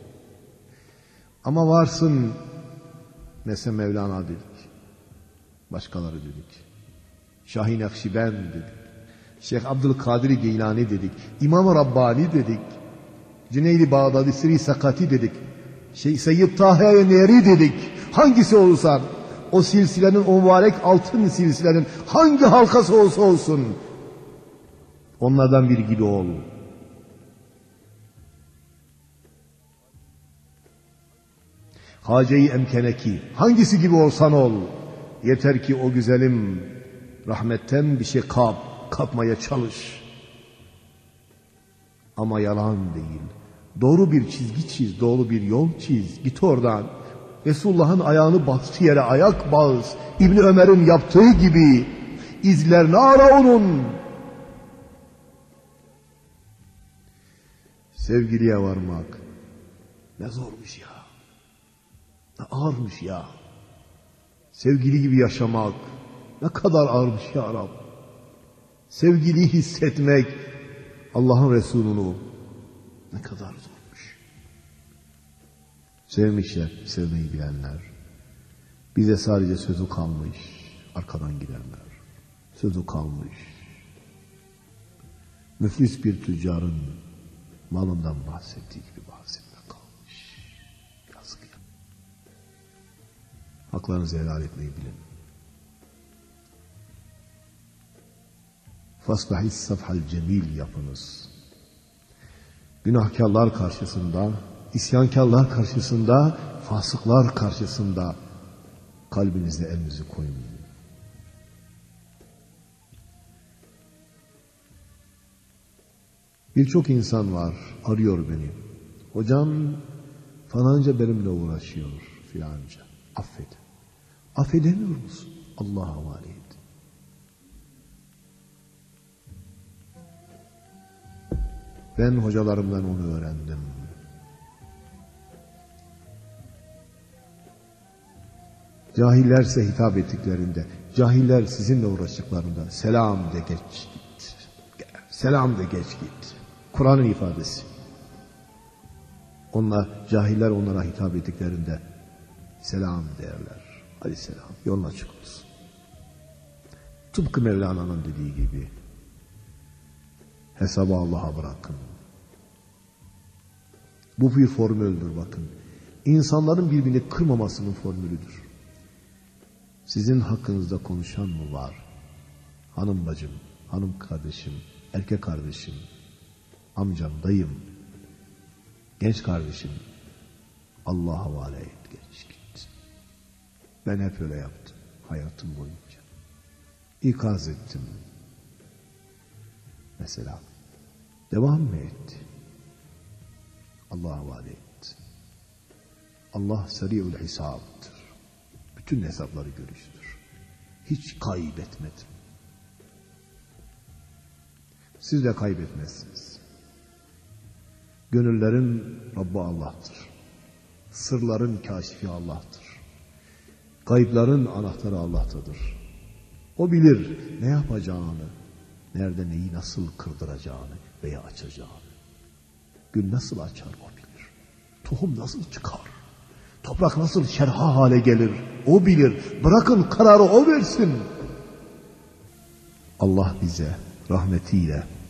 Ama varsın mesela Mevlana dedik. Başkaları dedik. Şahin Akşibend dedik. Şeyh Abdülkadir Geylani dedik. İmam-ı Rabbani dedik. Cüneydi Bağdadi Sri Sakati dedik. Şey, Seyyid Tahe Neri dedik. Hangisi olursa o silsilenin, o mübarek altın silsilenin hangi halkası olsa olsun onlardan biri gibi ol. Hace-i emkeneki hangisi gibi olsan ol. Yeter ki o güzelim Rahmetten bir şey kap, kapmaya çalış. Ama yalan değil. Doğru bir çizgi çiz, doğru bir yol çiz. Git oradan. Resulullah'ın ayağını bastığı yere ayak bas. İbni Ömer'in yaptığı gibi. İzlerini ara onun. Sevgiliye varmak ne zormuş ya. Ne ağırmış ya. Sevgili gibi yaşamak ne kadar ağırmış ya Rab. Sevgiliyi hissetmek, Allah'ın Resulü'nü ne kadar zormuş. Sevmişler, sevmeyi bilenler. Bize sadece sözü kalmış, arkadan gidenler. Sözü kalmış. Müflis bir tüccarın malından bahsettiği gibi bahsetme kalmış. Yazık ya. Haklarınızı helal etmeyi bilin. Fasbahis safhal cemil yapınız. Günahkarlar karşısında, isyankarlar karşısında, fasıklar karşısında kalbinizde elinizi koyun. Birçok insan var, arıyor beni. Hocam falanca benimle uğraşıyor filanca. Affet. Affedemiyor musun? Allah'a havale et. Ben hocalarımdan onu öğrendim. Cahillerse hitap ettiklerinde, cahiller sizinle uğraştıklarında selam de geç git. Selam de geç git. Kur'an'ın ifadesi. Onlar, cahiller onlara hitap ettiklerinde selam derler. Hadi selam, yolun açık olsun. Tıpkı Mevlana'nın dediği gibi hesabı Allah'a bırakın. Bu bir formüldür bakın. İnsanların birbirini kırmamasının formülüdür. Sizin hakkınızda konuşan mı var? Hanım bacım, hanım kardeşim, erkek kardeşim, amcam, dayım, genç kardeşim, Allah'a havale et, geç git. Ben hep öyle yaptım hayatım boyunca. İkaz ettim. Mesela devam mı etti? Allah'a havale et. Allah seri'ül hesaptır. Bütün hesapları görüştür. Hiç kaybetmedim. Siz de kaybetmezsiniz. Gönüllerin Rabbi Allah'tır. Sırların kâşifi Allah'tır. Kayıpların anahtarı Allah'tadır. O bilir ne yapacağını, nerede neyi nasıl kırdıracağını veya açacağını. Gün nasıl açar o bilir. Tohum nasıl çıkar. Toprak nasıl şerha hale gelir o bilir. Bırakın kararı o versin. Allah bize rahmetiyle